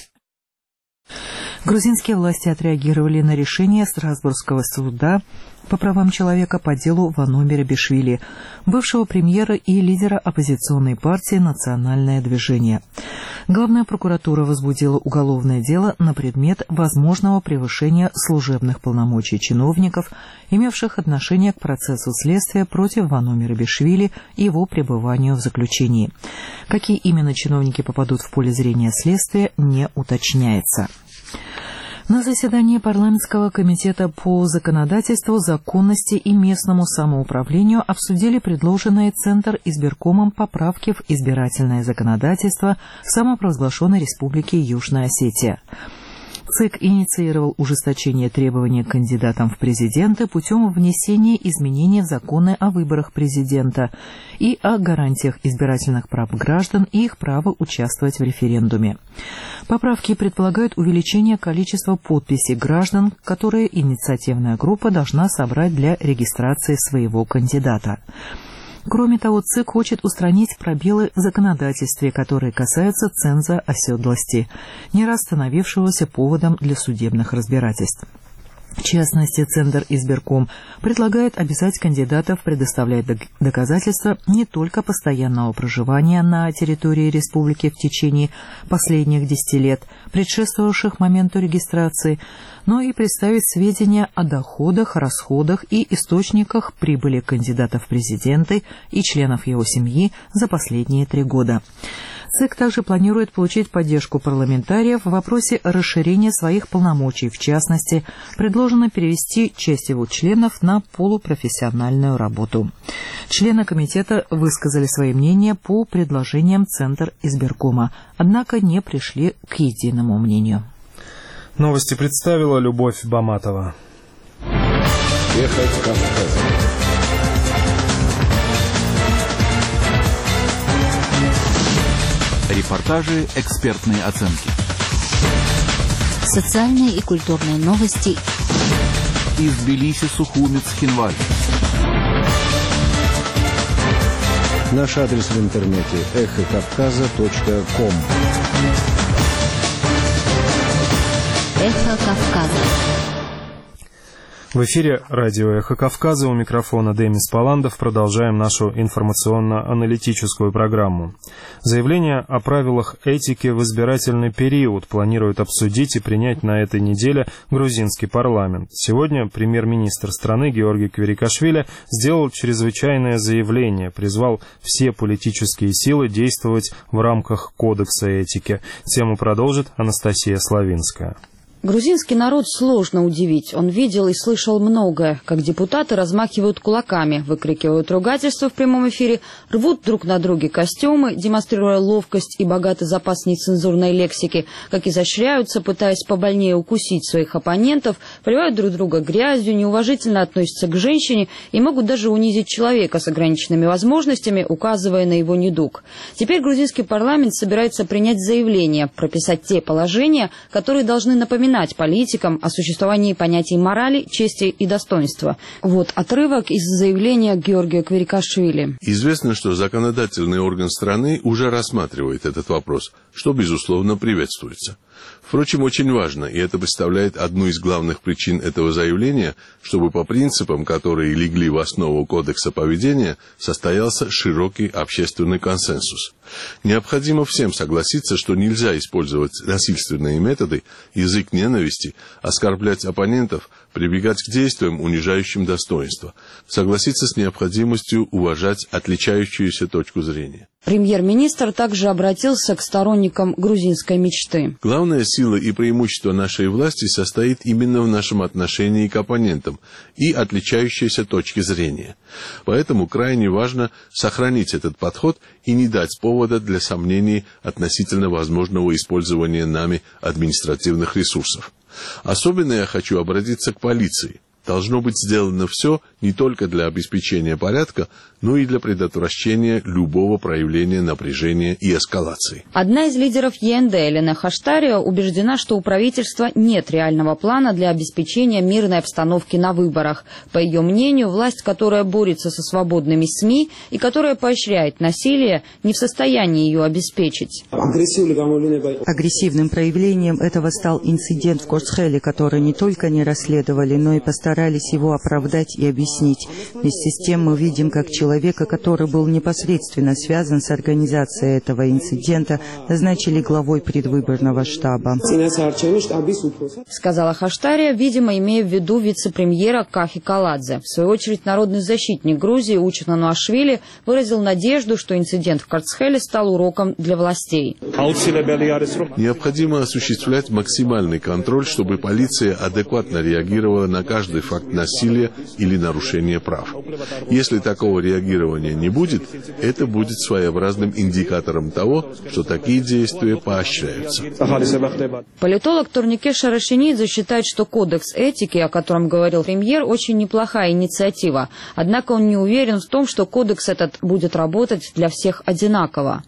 Грузинские власти отреагировали на решение Страсбургского суда по правам человека по делу Вано Мерабишвили, бывшего премьера и лидера оппозиционной партии «Национальное движение». Главная прокуратура возбудила уголовное дело на предмет возможного превышения служебных полномочий чиновников, имевших отношение к процессу следствия против Вано Мерабишвили и его пребыванию в заключении. Какие именно чиновники попадут в поле зрения следствия, не уточняется. На заседании парламентского комитета по законодательству, законности и местному самоуправлению обсудили предложенные Центр избиркомом поправки в избирательное законодательство самопровозглашенной Республики Южная Осетия. ЦИК инициировал ужесточение требований к кандидатам в президенты путем внесения изменений в законы о выборах президента и о гарантиях избирательных прав граждан и их права участвовать в референдуме. Поправки предполагают увеличение количества подписей граждан, которые инициативная группа должна собрать для регистрации своего кандидата. Кроме того, ЦИК хочет устранить пробелы в законодательстве, которые касаются ценза оседлости, не раз становившегося поводом для судебных разбирательств. В частности, Центр избирком предлагает обязать кандидатов предоставлять доказательства не только постоянного проживания на территории республики в течение последних 10 лет, предшествовавших моменту регистрации, но и представить сведения о доходах, расходах и источниках прибыли кандидата в президенты и членов его семьи за последние 3 года. ЦИК также планирует получить поддержку парламентариев в вопросе расширения своих полномочий. В частности, предложено перевести часть его членов на полупрофессиональную работу. Члены комитета высказали свои мнения по предложениям Центр избиркома, однако не пришли к единому мнению. Новости представила Любовь Баматова. Ехать Кавказом. Репортажи, экспертные оценки. Социальные и культурные новости. Из Тбилиси, Сухуми, Цхинваль. Наш адрес в интернете эхокавказа.ком. Эхо Кавказа. В эфире радио «Эхо Кавказа», у микрофона Демис Паландов. Продолжаем нашу информационно-аналитическую программу. Заявление о правилах этики в избирательный период планирует обсудить и принять на этой неделе грузинский парламент. Сегодня премьер-министр страны Георгий Квирикашвили сделал чрезвычайное заявление, призвал все политические силы действовать в рамках кодекса этики. Тему продолжит Анастасия Славинская. Грузинский народ сложно удивить. Он видел и слышал многое, как депутаты размахивают кулаками, выкрикивают ругательства в прямом эфире, рвут друг на друге костюмы, демонстрируя ловкость и богатый запас нецензурной лексики, как изощряются, пытаясь побольнее укусить своих оппонентов, поливают друг друга грязью, неуважительно относятся к женщине и могут даже унизить человека с ограниченными возможностями, указывая на его недуг. Теперь грузинский парламент собирается принять заявление, прописать те положения, которые должны напоминать политикам о существовании понятий морали, чести и достоинства. Вот отрывок из заявления Георгия Кверикашвили. Известно, что законодательный орган страны уже рассматривает этот вопрос, что, безусловно, приветствуется. Впрочем, очень важно, и это представляет одну из главных причин этого заявления, чтобы по принципам, которые легли в основу Кодекса поведения, состоялся широкий общественный консенсус. Необходимо всем согласиться, что нельзя использовать насильственные методы, язык ненависти, оскорблять оппонентов, прибегать к действиям, унижающим достоинство, согласиться с необходимостью уважать отличающуюся точку зрения. Премьер-министр также обратился к сторонникам грузинской мечты. Главная сила и преимущество нашей власти состоит именно в нашем отношении к оппонентам и отличающейся точке зрения. Поэтому крайне важно сохранить этот подход и не дать повода для сомнений относительно возможного использования нами административных ресурсов. Особенно я хочу обратиться к полиции. Должно быть сделано все не только для обеспечения порядка, но и для предотвращения любого проявления напряжения и эскалации. Одна из лидеров ЕНД, Элена Хаштарио, убеждена, что у правительства нет реального плана для обеспечения мирной обстановки на выборах. По ее мнению, власть, которая борется со свободными СМИ и которая поощряет насилие, не в состоянии ее обеспечить. Агрессивным проявлением этого стал инцидент в Корсхеле, который не только не расследовали, но и постарались его оправдать и объяснить. Вместе с тем мы видим, как человека, который был непосредственно связан с организацией этого инцидента, назначили главой предвыборного штаба. Сказала Хаштария, видимо, имея в виду вице-премьера Кахи Каладзе. В свою очередь, народный защитник Грузии Учна Нуашвили выразил надежду, что инцидент в Корсхеле стал уроком для властей. Необходимо осуществлять максимальный контроль, чтобы полиция адекватно реагировала на каждый факт насилия или нарушения прав. Если такого реагирования не будет, это будет своеобразным индикатором того, что такие действия поощряются. Политолог Турнике Шарашинидзе считает, что кодекс этики, о котором говорил премьер, очень неплохая инициатива. Однако он не уверен в том, что кодекс этот будет работать для всех одинаково.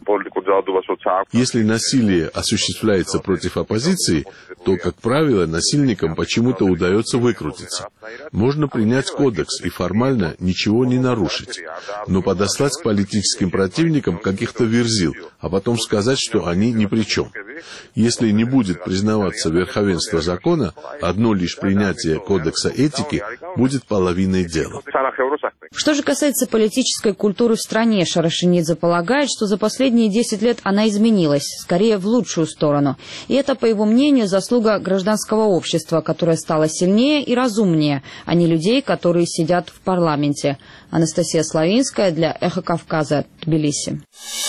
Если насилие осуществляется против оппозиции, то, как правило, насильникам почему-то удается выкрутиться. Можно принять кодекс и формально ничего не нарушить, но подослать к политическим противникам каких-то верзил, а потом сказать, что они ни при чем. Если не будет признаваться верховенство закона, одно лишь принятие кодекса этики будет половиной дела. Что же касается политической культуры в стране, Шарашинидзе полагает, что за последние 10 лет она изменилась, скорее в лучшую сторону. И это, по его мнению, заслуга гражданского общества, которое стало сильнее и разумнее, а не людей, которые сидят в парламенте. Анастасия Славинская для «Эхо Кавказа», Тбилиси.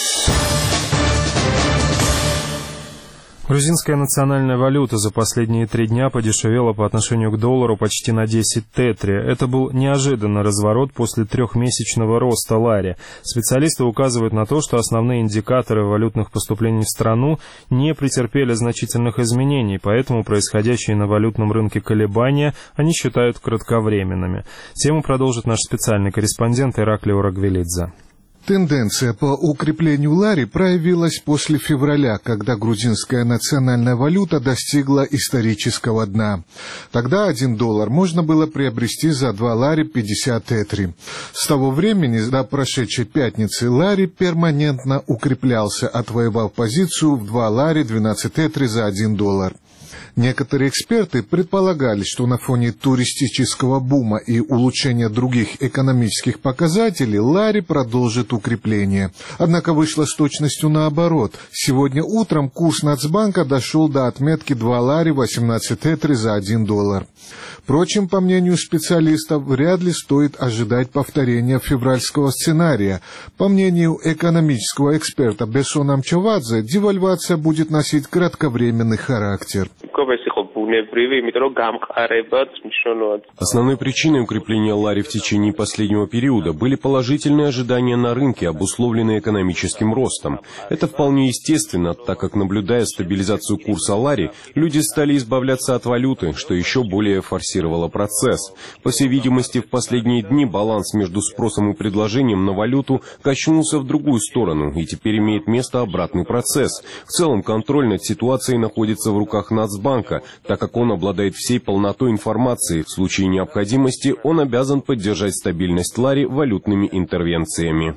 Грузинская национальная валюта за последние 3 дня подешевела по отношению к доллару почти на 10 тетри. Это был неожиданный разворот после 3-месячного роста лари. Специалисты указывают на то, что основные индикаторы валютных поступлений в страну не претерпели значительных изменений, поэтому происходящие на валютном рынке колебания они считают кратковременными. Тему продолжит наш специальный корреспондент Ираклий Урагвелидзе. Тенденция по укреплению лари проявилась после февраля, когда грузинская национальная валюта достигла исторического дна. Тогда $1 можно было приобрести за 2 лари 50 тетри. С того времени до прошедшей пятницы лари перманентно укреплялся, отвоевав позицию в 2 лари 12 тетри за $1. Некоторые эксперты предполагали, что на фоне туристического бума и улучшения других экономических показателей лари продолжит укрепление. Однако вышло с точностью наоборот. Сегодня утром курс Нацбанка дошел до отметки 2 лари 18 тетри за $1. Впрочем, по мнению специалистов, вряд ли стоит ожидать повторения февральского сценария. По мнению экономического эксперта Бесона Мчавадзе, девальвация будет носить кратковременный характер. Основной причиной укрепления лари в течение последнего периода были положительные ожидания на рынке, обусловленные экономическим ростом. Это вполне естественно, так как, наблюдая стабилизацию курса лари, люди стали избавляться от валюты, что еще более форсировало процесс. По всей видимости, в последние дни баланс между спросом и предложением на валюту качнулся в другую сторону, и теперь имеет место обратный процесс. В целом, контроль над ситуацией находится в руках Нацбанка, так как он обладает всей полнотой информации. В случае необходимости он обязан поддержать стабильность лари валютными интервенциями,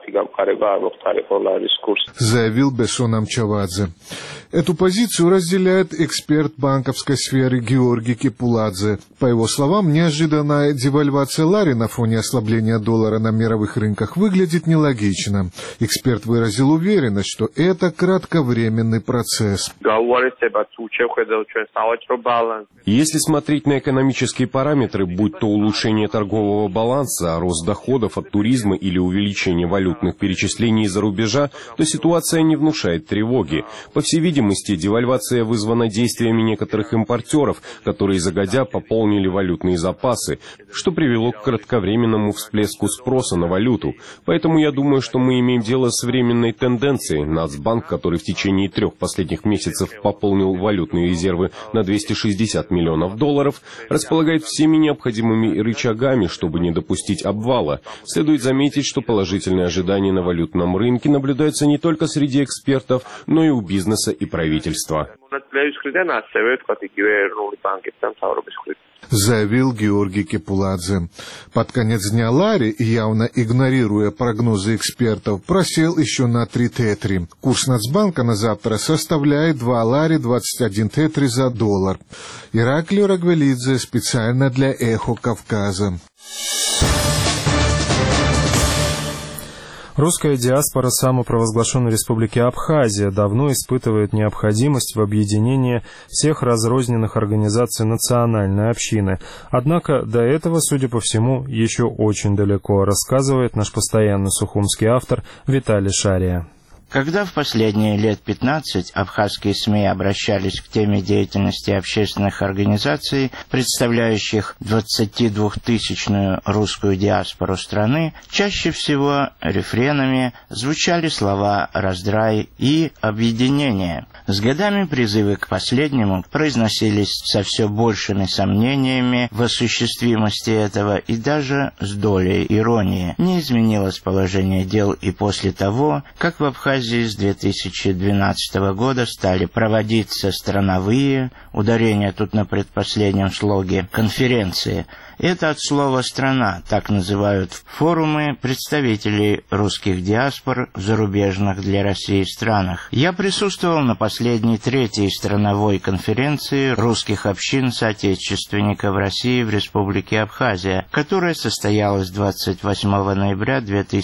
заявил Бессон Амчавадзе. Эту позицию разделяет эксперт банковской сферы Георгий Кепуладзе. По его словам, неожиданная девальвация лари на фоне ослабления доллара на мировых рынках выглядит нелогично. Эксперт выразил уверенность, что это кратковременный процесс. Если смотреть на экономические параметры, будь то улучшение торгового баланса, рост доходов от туризма или увеличение валютных перечислений из-за рубежа, то ситуация не внушает тревоги. По всей видимости, девальвация вызвана действиями некоторых импортеров, которые загодя пополнили валютные запасы, что привело к кратковременному всплеску спроса на валюту. Поэтому я думаю, что мы имеем дело с временной тенденцией. Нацбанк, который в течение 3 последних месяцев пополнил валютные резервы на $260 миллионов, располагает всеми необходимыми рычагами, чтобы не допустить обвала. Следует заметить, что положительные ожидания на валютном рынке наблюдаются не только среди экспертов, но и у бизнеса и правительства, заявил Георгий Кепуладзе. Под конец дня лари, явно игнорируя прогнозы экспертов, просел еще на 3 тетри. Курс Нацбанка на завтра составляет 2 лари 21 тетри за доллар. Ираклий Рагвелидзе специально для «Эхо Кавказа». Русская диаспора самопровозглашенной республики Абхазия давно испытывает необходимость в объединении всех разрозненных организаций национальной общины. Однако до этого, судя по всему, еще очень далеко, рассказывает наш постоянный сухумский автор Виталий Шария. Когда в последние лет 15 абхазские СМИ обращались к теме деятельности общественных организаций, представляющих 22-тысячную русскую диаспору страны, чаще всего рефренами звучали слова «раздрай» и «объединение». С годами призывы к последнему произносились со все большими сомнениями в осуществимости этого и даже с долей иронии. Не изменилось положение дел и после того, как в Абхазии с 2012 года стали проводиться страновые, ударение тут на предпоследнем слоге, конференции. Это от слова «страна», так называют форумы представителей русских диаспор в зарубежных для России странах. Я присутствовал на последней 3-й страновой конференции русских общин соотечественников России в Республике Абхазия, которая состоялась 28 ноября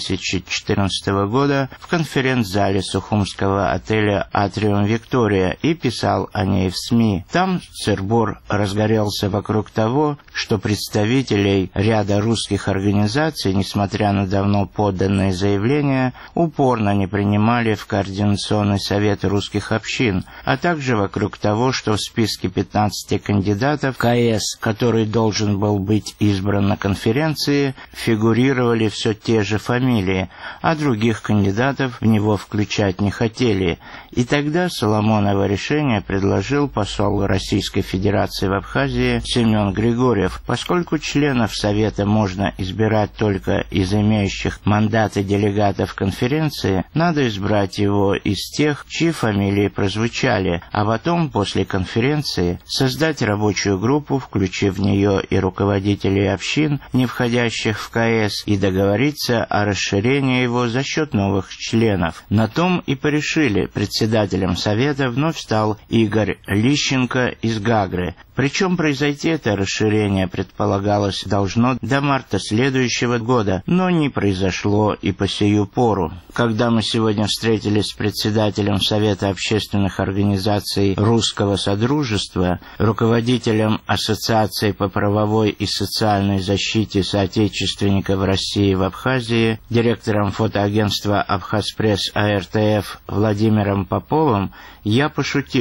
2014 года в конференц-зале сухумского отеля «Атриум Виктория» и писал о ней в СМИ. Там сыр-бор разгорелся вокруг того, что представителей ряда русских организаций, несмотря на давно поданные заявления, упорно не принимали в Координационный совет русских общин, а также вокруг того, что в списке 15 кандидатов КС, который должен был быть избран на конференции, фигурировали все те же фамилии, а других кандидатов в него включать не хотели. И тогда Соломоново решение предложил посол Российской Федерации в Абхазии Семен Григорьев, поскольку членов Совета можно избирать только из имеющих мандаты делегатов конференции, надо избрать его из тех, чьи фамилии прозвучали, а потом, после конференции, создать рабочую группу, включив в нее и руководителей общин, не входящих в КС, и договориться о расширении его за счет новых членов. На том и порешили. Председателем Совета вновь стал Игорь Лищенко из Гагры. Причем произойти это расширение предполагалось должно до марта следующего года, но не произошло и по сию пору. Когда мы сегодня встретились с председателем Совета общественных организаций Русского Содружества, руководителем Ассоциации по правовой и социальной защите соотечественников России в Абхазии, директором фотоагентства «Абхазпресс АРТФ» Владимиром Поповым, я пошутил: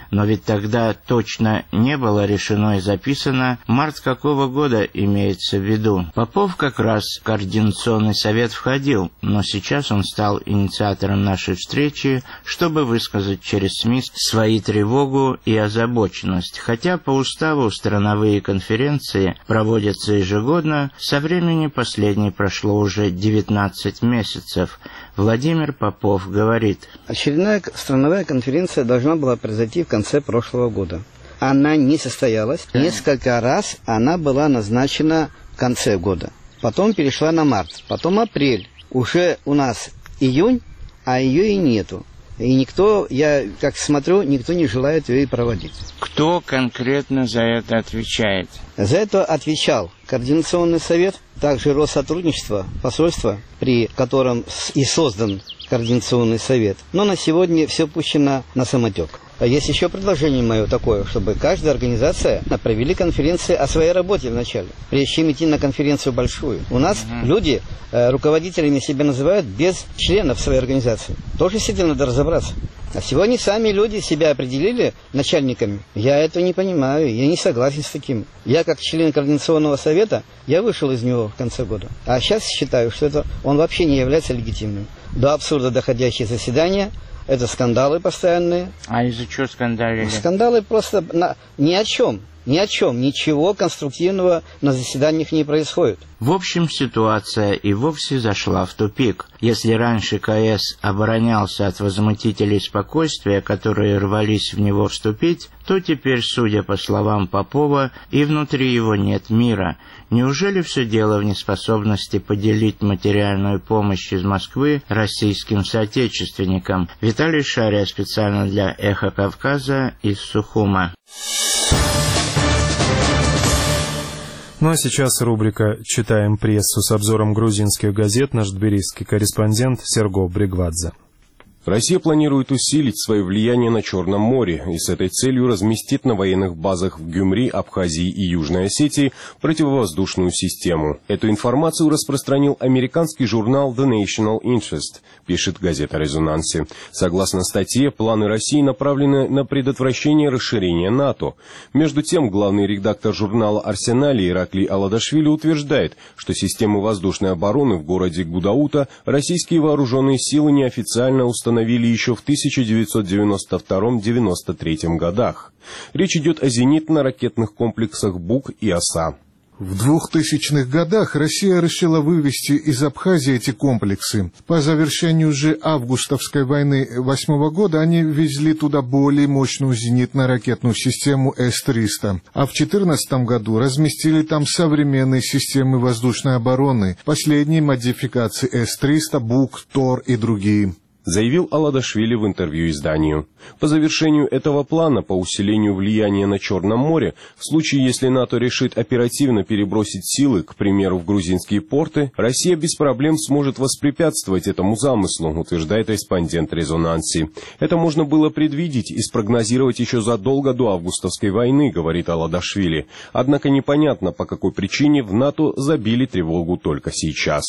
Но ведь тогда точно не было решено и записано, март какого года имеется в виду. Попов как раз в Координационный совет входил, но сейчас он стал инициатором нашей встречи, чтобы высказать через СМИ свои тревогу и озабоченность. Хотя по уставу страновые конференции проводятся ежегодно, со времени последней прошло уже 19 месяцев. Владимир Попов говорит: очередная страновая конференция должна была произойти в конце прошлого года. Она не состоялась. Несколько раз она была назначена в конце года. Потом перешла на март, потом апрель. Уже у нас июнь, а ее и нету. И никто, я как смотрю, никто не желает ее и проводить. Кто конкретно за это отвечает? За это отвечал Координационный совет, также Россотрудничество, посольство, при котором и создан Координационный совет. Но на сегодня все пущено на самотек. Есть еще предложение мое такое, чтобы каждая организация провели конференции о своей работе вначале, прежде чем идти на конференцию большую. У нас люди руководителями себя называют без членов своей организации. Тоже с этим надо разобраться. А сегодня сами люди себя определили начальниками. Я этого не понимаю, я не согласен с таким. Я как член Координационного совета, я вышел из него в конце года. А сейчас считаю, что он вообще не является легитимным. До абсурда доходящие заседания. Это скандалы постоянные. А из-за чего скандалили? Скандалы просто ни о чем. Ничего конструктивного на заседаниях не происходит. В общем, ситуация и вовсе зашла в тупик. Если раньше КС оборонялся от возмутителей спокойствия, которые рвались в него вступить, то теперь, судя по словам Попова, и внутри его нет мира. Неужели все дело в неспособности поделить материальную помощь из Москвы российским соотечественникам? Виталий Шария специально для «Эхо Кавказа» из Сухума. Ну а сейчас рубрика «Читаем прессу» с обзором грузинских газет. Наш тбилисский корреспондент Серго Бригвадзе. Россия планирует усилить свое влияние на Черном море и с этой целью разместит на военных базах в Гюмри, Абхазии и Южной Осетии противовоздушную систему. Эту информацию распространил американский журнал The National Interest, пишет газета «Резонансе». Согласно статье, планы России направлены на предотвращение расширения НАТО. Между тем, главный редактор журнала «Арсенале» Ираклий Аладашвили утверждает, что системы воздушной обороны в городе Гудаута российские вооруженные силы неофициально установили еще в 1992-93 годах. Речь идет о зенитно-ракетных комплексах «Бук» и «Оса». В 2000-х годах Россия решила вывести из Абхазии эти комплексы. По завершению же августовской войны 2008 года они везли туда более мощную зенитно-ракетную систему С-300. А в 2014 году разместили там современные системы воздушной обороны, последние модификации С-300, Бук, Тор и другие. Заявил Аладашвили в интервью изданию. По завершению этого плана по усилению влияния на Черном море, в случае, если НАТО решит оперативно перебросить силы, к примеру, в грузинские порты, Россия без проблем сможет воспрепятствовать этому замыслу, утверждает респондент «Резонанси». Это можно было предвидеть и спрогнозировать еще задолго до августовской войны, говорит Аладашвили. Однако непонятно, по какой причине в НАТО забили тревогу только сейчас.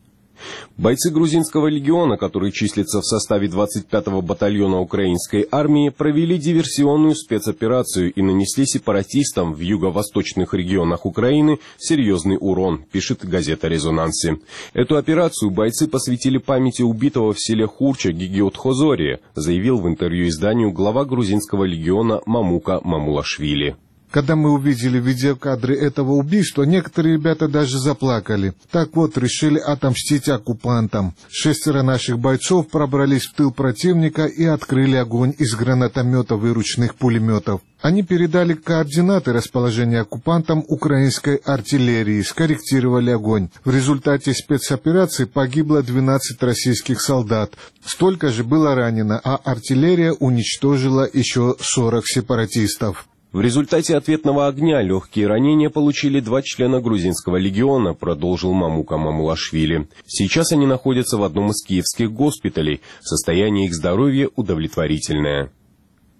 Бойцы грузинского легиона, которые числятся в составе 25-го батальона украинской армии, провели диверсионную спецоперацию и нанесли сепаратистам в юго-восточных регионах Украины серьезный урон, пишет газета «Резонанси». Эту операцию бойцы посвятили памяти убитого в селе Хурча Гигиот Хозория, заявил в интервью изданию глава грузинского легиона Мамука Мамулашвили. Когда мы увидели видеокадры этого убийства, некоторые ребята даже заплакали. Так вот, решили отомстить оккупантам. 6 наших бойцов пробрались в тыл противника и открыли огонь из гранатометов и ручных пулеметов. Они передали координаты расположения оккупантам украинской артиллерии, скорректировали огонь. В результате спецоперации погибло 12 российских солдат. Столько же было ранено, а артиллерия уничтожила еще 40 сепаратистов. В результате ответного огня легкие ранения получили 2 члена грузинского легиона, продолжил Мамука Мамулашвили. Сейчас они находятся в одном из киевских госпиталей. Состояние их здоровья удовлетворительное.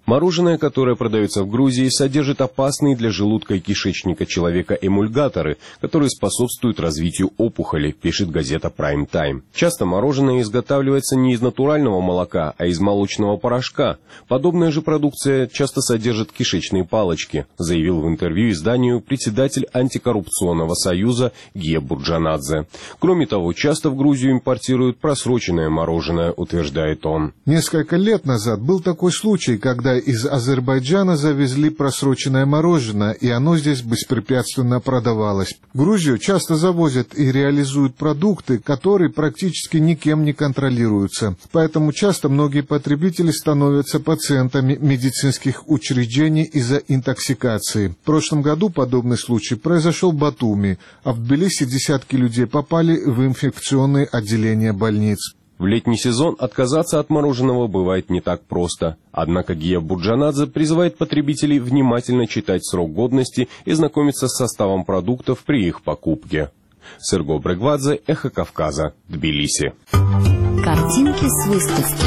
Мороженое, которое продается в Грузии, содержит опасные для желудка и кишечника человека эмульгаторы, которые способствуют развитию опухоли, пишет газета Prime Time. Часто мороженое изготавливается не из натурального молока, а из молочного порошка. Подобная же продукция часто содержит кишечные палочки, заявил в интервью изданию председатель антикоррупционного союза Гия Бурджанадзе. Кроме того, часто в Грузию импортируют просроченное мороженое, утверждает он. Несколько лет назад был такой случай, когда из Азербайджана завезли просроченное мороженое, и оно здесь беспрепятственно продавалось. В Грузию часто завозят и реализуют продукты, которые практически никем не контролируются. Поэтому часто многие потребители становятся пациентами медицинских учреждений из-за интоксикации. В прошлом году подобный случай произошел в Батуми, а в Тбилиси десятки людей попали в инфекционные отделения больниц. В летний сезон отказаться от мороженого бывает не так просто. Однако Гия Бурджанадзе призывает потребителей внимательно читать срок годности и знакомиться с составом продуктов при их покупке. Серго Брегвадзе, Эхо Кавказа, Тбилиси. Картинки с выставки.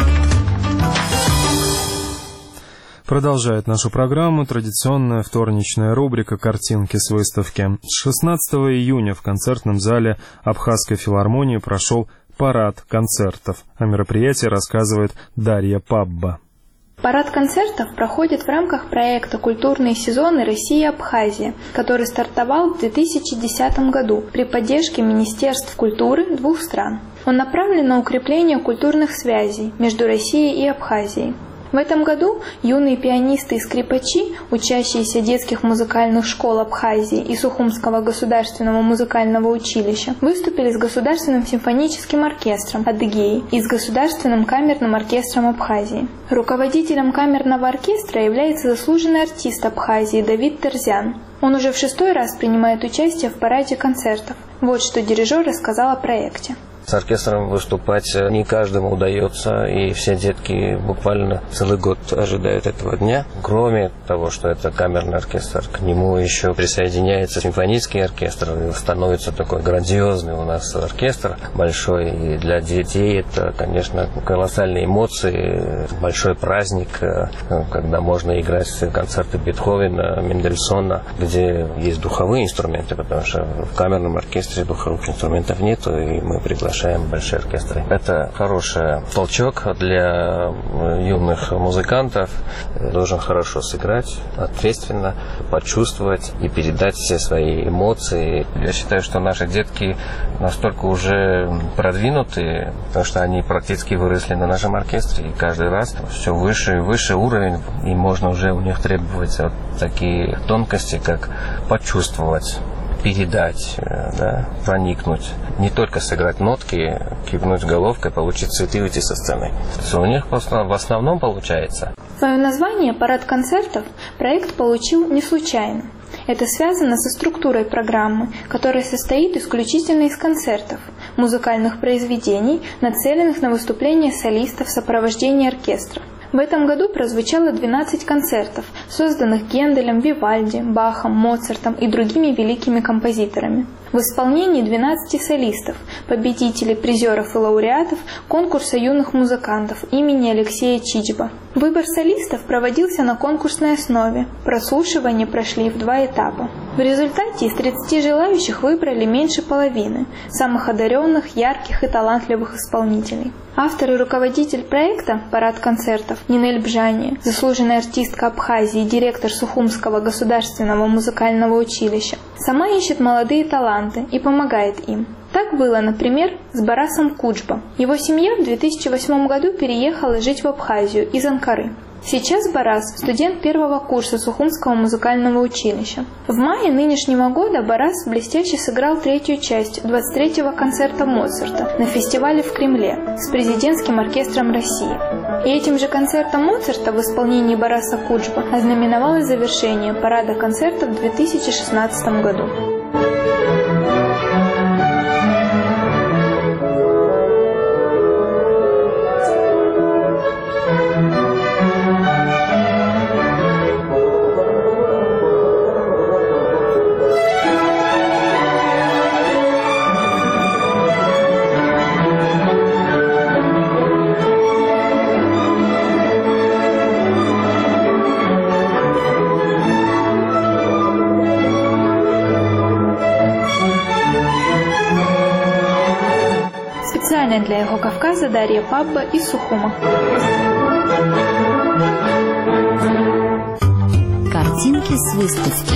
Продолжает нашу программу традиционная вторничная рубрика «Картинки с выставки». 16 июня в концертном зале Абхазской филармонии прошел парад концертов. О мероприятии рассказывает Дарья Пабба. Парад концертов проходит в рамках проекта «Культурные сезоны Россия-Абхазия», который стартовал в 2010 году при поддержке Министерств культуры двух стран. Он направлен на укрепление культурных связей между Россией и Абхазией. В этом году юные пианисты и скрипачи, учащиеся детских музыкальных школ Абхазии и Сухумского государственного музыкального училища, выступили с Государственным симфоническим оркестром Адыгеи и с Государственным камерным оркестром Абхазии. Руководителем камерного оркестра является заслуженный артист Абхазии Давид Терзян. Он уже в 6-й раз принимает участие в параде концертов. Вот что дирижер рассказал о проекте. С оркестром выступать не каждому удается, и все детки буквально целый год ожидают этого дня. Кроме того, что это камерный оркестр, к нему еще присоединяется симфонический оркестр, и становится такой грандиозный у нас оркестр большой. И для детей это, конечно, колоссальные эмоции, большой праздник, когда можно играть концерты Бетховена, Мендельсона, где есть духовые инструменты, потому что в камерном оркестре духовых инструментов нет, и мы приглашаем большие оркестры. Это хороший толчок для юных музыкантов. Должен хорошо сыграть, ответственно почувствовать и передать все свои эмоции. Я считаю, что наши детки настолько уже продвинутые, потому что они практически выросли на нашем оркестре, и каждый раз все выше и выше уровень, и можно уже у них требовать вот такие тонкости, как почувствовать, передать, да, проникнуть. Не только сыграть нотки, кивнуть головкой, получить цветы и уйти со сцены. У них в основном получается. Свое название «Парад концертов» проект получил не случайно. Это связано со структурой программы, которая состоит исключительно из концертов, музыкальных произведений, нацеленных на выступление солистов в сопровождении оркестра. В этом году прозвучало 12 концертов, созданных Генделем, Вивальди, Бахом, Моцартом и другими великими композиторами. В исполнении 12 солистов, победителей, призеров и лауреатов конкурса юных музыкантов имени Алексея Чичба. Выбор солистов проводился на конкурсной основе. Прослушивания прошли в 2 этапа. В результате из 30 желающих выбрали меньше половины самых одаренных, ярких и талантливых исполнителей. Автор и руководитель проекта «Парад концертов» Нинель Бжани, заслуженная артистка Абхазии и директор Сухумского государственного музыкального училища, сама ищет молодые таланты и помогает им. Так было, например, с Барасом Куджба. Его семья в 2008 году переехала жить в Абхазию из Анкары. Сейчас Барас – студент 1-го курса Сухумского музыкального училища. В мае нынешнего года Барас блестяще сыграл 3-ю часть 23-го концерта Моцарта на фестивале в Кремле с президентским оркестром России. И этим же концертом Моцарта в исполнении Бараса Куджба ознаменовалось завершение парада концертов в 2016 году. для «Эхо Кавказа» Дарья Папба из Сухума. Картинки с выставки.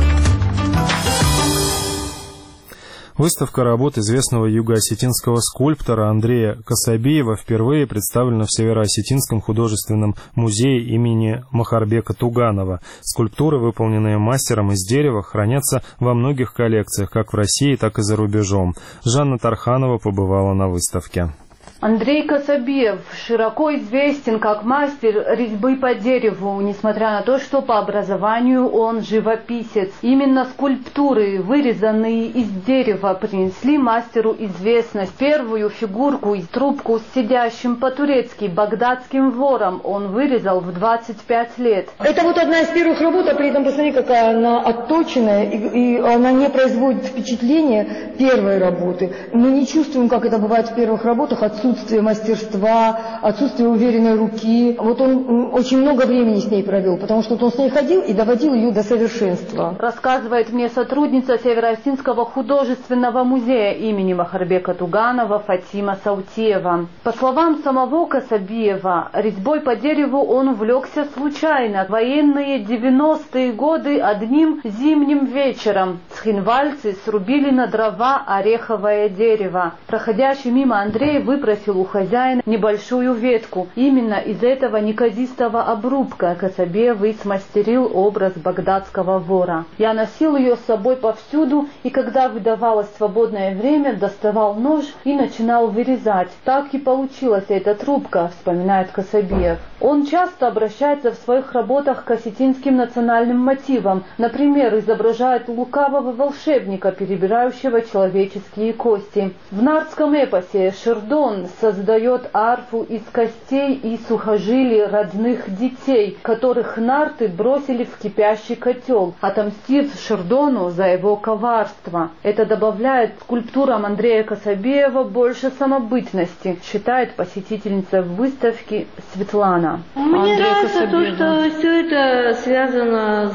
Выставка работ известного юго-осетинского скульптора Андрея Касабиева впервые представлена в Северо-Осетинском художественном музее имени Махарбека Туганова. Скульптуры, выполненные мастером из дерева, хранятся во многих коллекциях, как в России, так и за рубежом. Жанна Тарханова побывала на выставке. Андрей Касабиев широко известен как мастер резьбы по дереву, несмотря на то, что по образованию он живописец. Именно скульптуры, вырезанные из дерева, принесли мастеру известность. Первую фигурку из трубку с сидящим по-турецки багдадским вором он вырезал в 25 лет. Это вот одна из первых работ, а при этом посмотри, какая она отточенная, и она не производит впечатления первой работы. Мы не чувствуем, как это бывает в первых работах, отсутствие мастерства, отсутствие уверенной руки. Вот он очень много времени с ней провел, потому что он с ней ходил и доводил ее до совершенства. Рассказывает мне сотрудница Северо-Осетинского художественного музея имени Махарбека Туганова Фатима Саутиева. По словам самого Касабиева, резьбой по дереву он увлекся случайно. В военные 90-е годы одним зимним вечером цхинвальцы срубили на дрова ореховое дерево. Проходящий мимо Андрей выпросил у хозяина небольшую ветку. Именно из этого неказистого обрубка Касабиев и смастерил образ багдадского вора. Я носил ее с собой повсюду, и когда выдавалось свободное время, доставал нож и начинал вырезать. Так и получилась эта трубка, вспоминает Касабиев. Он часто обращается в своих работах к осетинским национальным мотивам. Например, изображает лукавого волшебника, перебирающего человеческие кости. В нардском эпосе Шердон создает арфу из костей и сухожилий родных детей, которых нарты бросили в кипящий котел, отомстив Шердону за его коварство. Это добавляет скульптурам Андрея Касабиева больше самобытности, считает посетительница выставки Светлана. Мне нравится то, что все это связано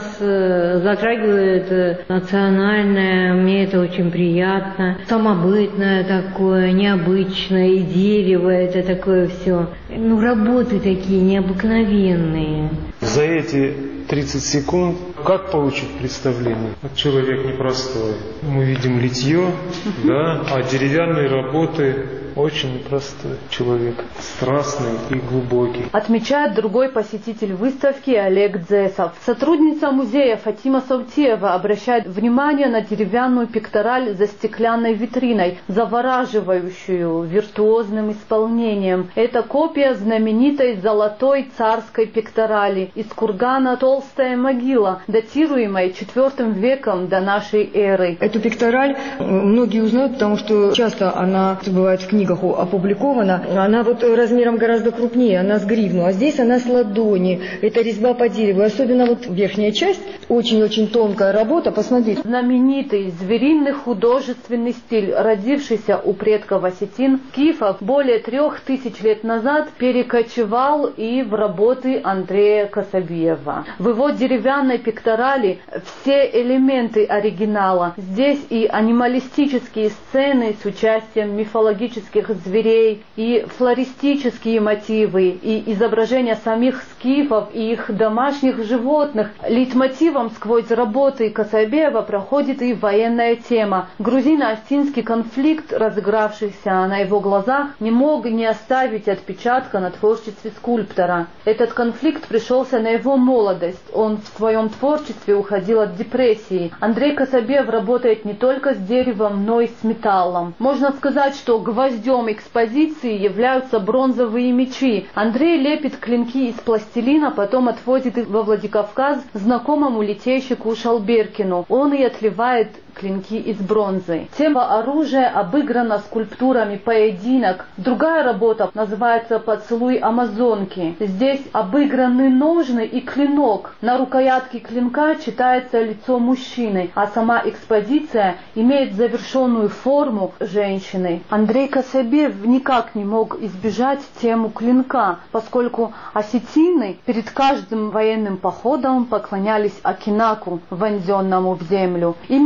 затрагивает национальное, мне это очень приятно, самобытное такое, необычное, и дерево, это такое все. Работы такие необыкновенные. За эти 30 секунд как получить представление? Человек непростой. Мы видим литье, да, а деревянные работы очень непростой человек, страстный и глубокий. Отмечает другой посетитель выставки Олег Дзесов. Сотрудница музея Фатима Саутиева обращает внимание на деревянную пектораль за стеклянной витриной, завораживающую виртуозным исполнением. Это копия знаменитой золотой царской пекторали из кургана «Толстая могила», датируемой IV веком до нашей эры. Эту пектораль многие узнают, потому что часто она бывает в книгах опубликована. Она вот размером гораздо крупнее, она с гривну, а здесь она с ладони. Это резьба по дереву. Особенно вот верхняя часть, очень-очень тонкая работа. Посмотрите. Знаменитый звериный художественный стиль, родившийся у предков осетин, скифов, более 3000 лет назад перекочевал и в работы Андрея Касабиева. В его деревянной пекторали все элементы оригинала. Здесь и анималистические сцены с участием мифологических зверей, и флористические мотивы, и изображения самих скифов и их домашних животных. Лейтмотивом сквозь работы Касабиева проходит и военная тема. Грузино-осетинский конфликт, разыгравшийся на его глазах, не мог не оставить отпечатка на творчестве скульптора. Этот конфликт пришелся на его молодость. Он в своем творчестве уходил от депрессии. Андрей Касабиев работает не только с деревом, но и с металлом. Можно сказать, что гвоздем экспозиции являются бронзовые мечи. Андрей лепит клинки из пластилина, потом отвозит их во Владикавказ знакомому литейщику Шалберкину. Он и отливает клинки из бронзы. Тема оружия обыграна скульптурами «Поединок». Другая работа называется «Поцелуй Амазонки». Здесь обыграны ножны и клинок. На рукоятке клинка читается лицо мужчины, а сама экспозиция имеет завершенную форму женщины. Андрей Касабиев никак не мог избежать тему клинка, поскольку осетины перед каждым военным походом поклонялись акинаку, вонзенному в землю. Именно это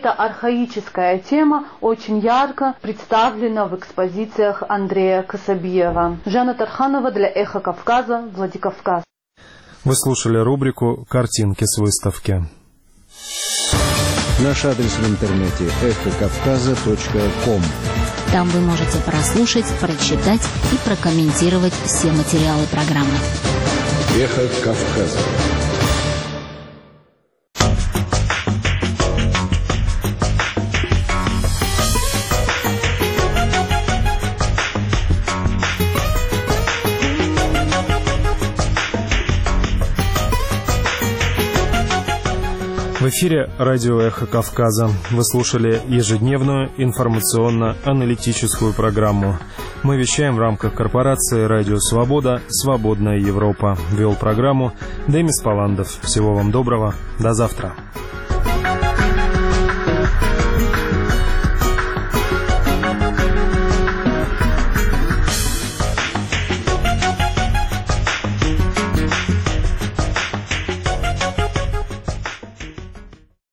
эта архаическая тема очень ярко представлена в экспозициях Андрея Касабиева. Жанна Тарханова для «Эхо Кавказа», Владикавказ. Вы слушали рубрику «Картинки с выставки». Наш адрес в интернете эхокавказа.ком. Там вы можете прослушать, прочитать и прокомментировать все материалы программы. Эхо Кавказа. В эфире радио «Эхо Кавказа». Вы слушали ежедневную информационно-аналитическую программу. Мы вещаем в рамках корпорации «Радио Свобода. Свободная Европа». Вел программу Демис Паландов. Всего вам доброго. До завтра.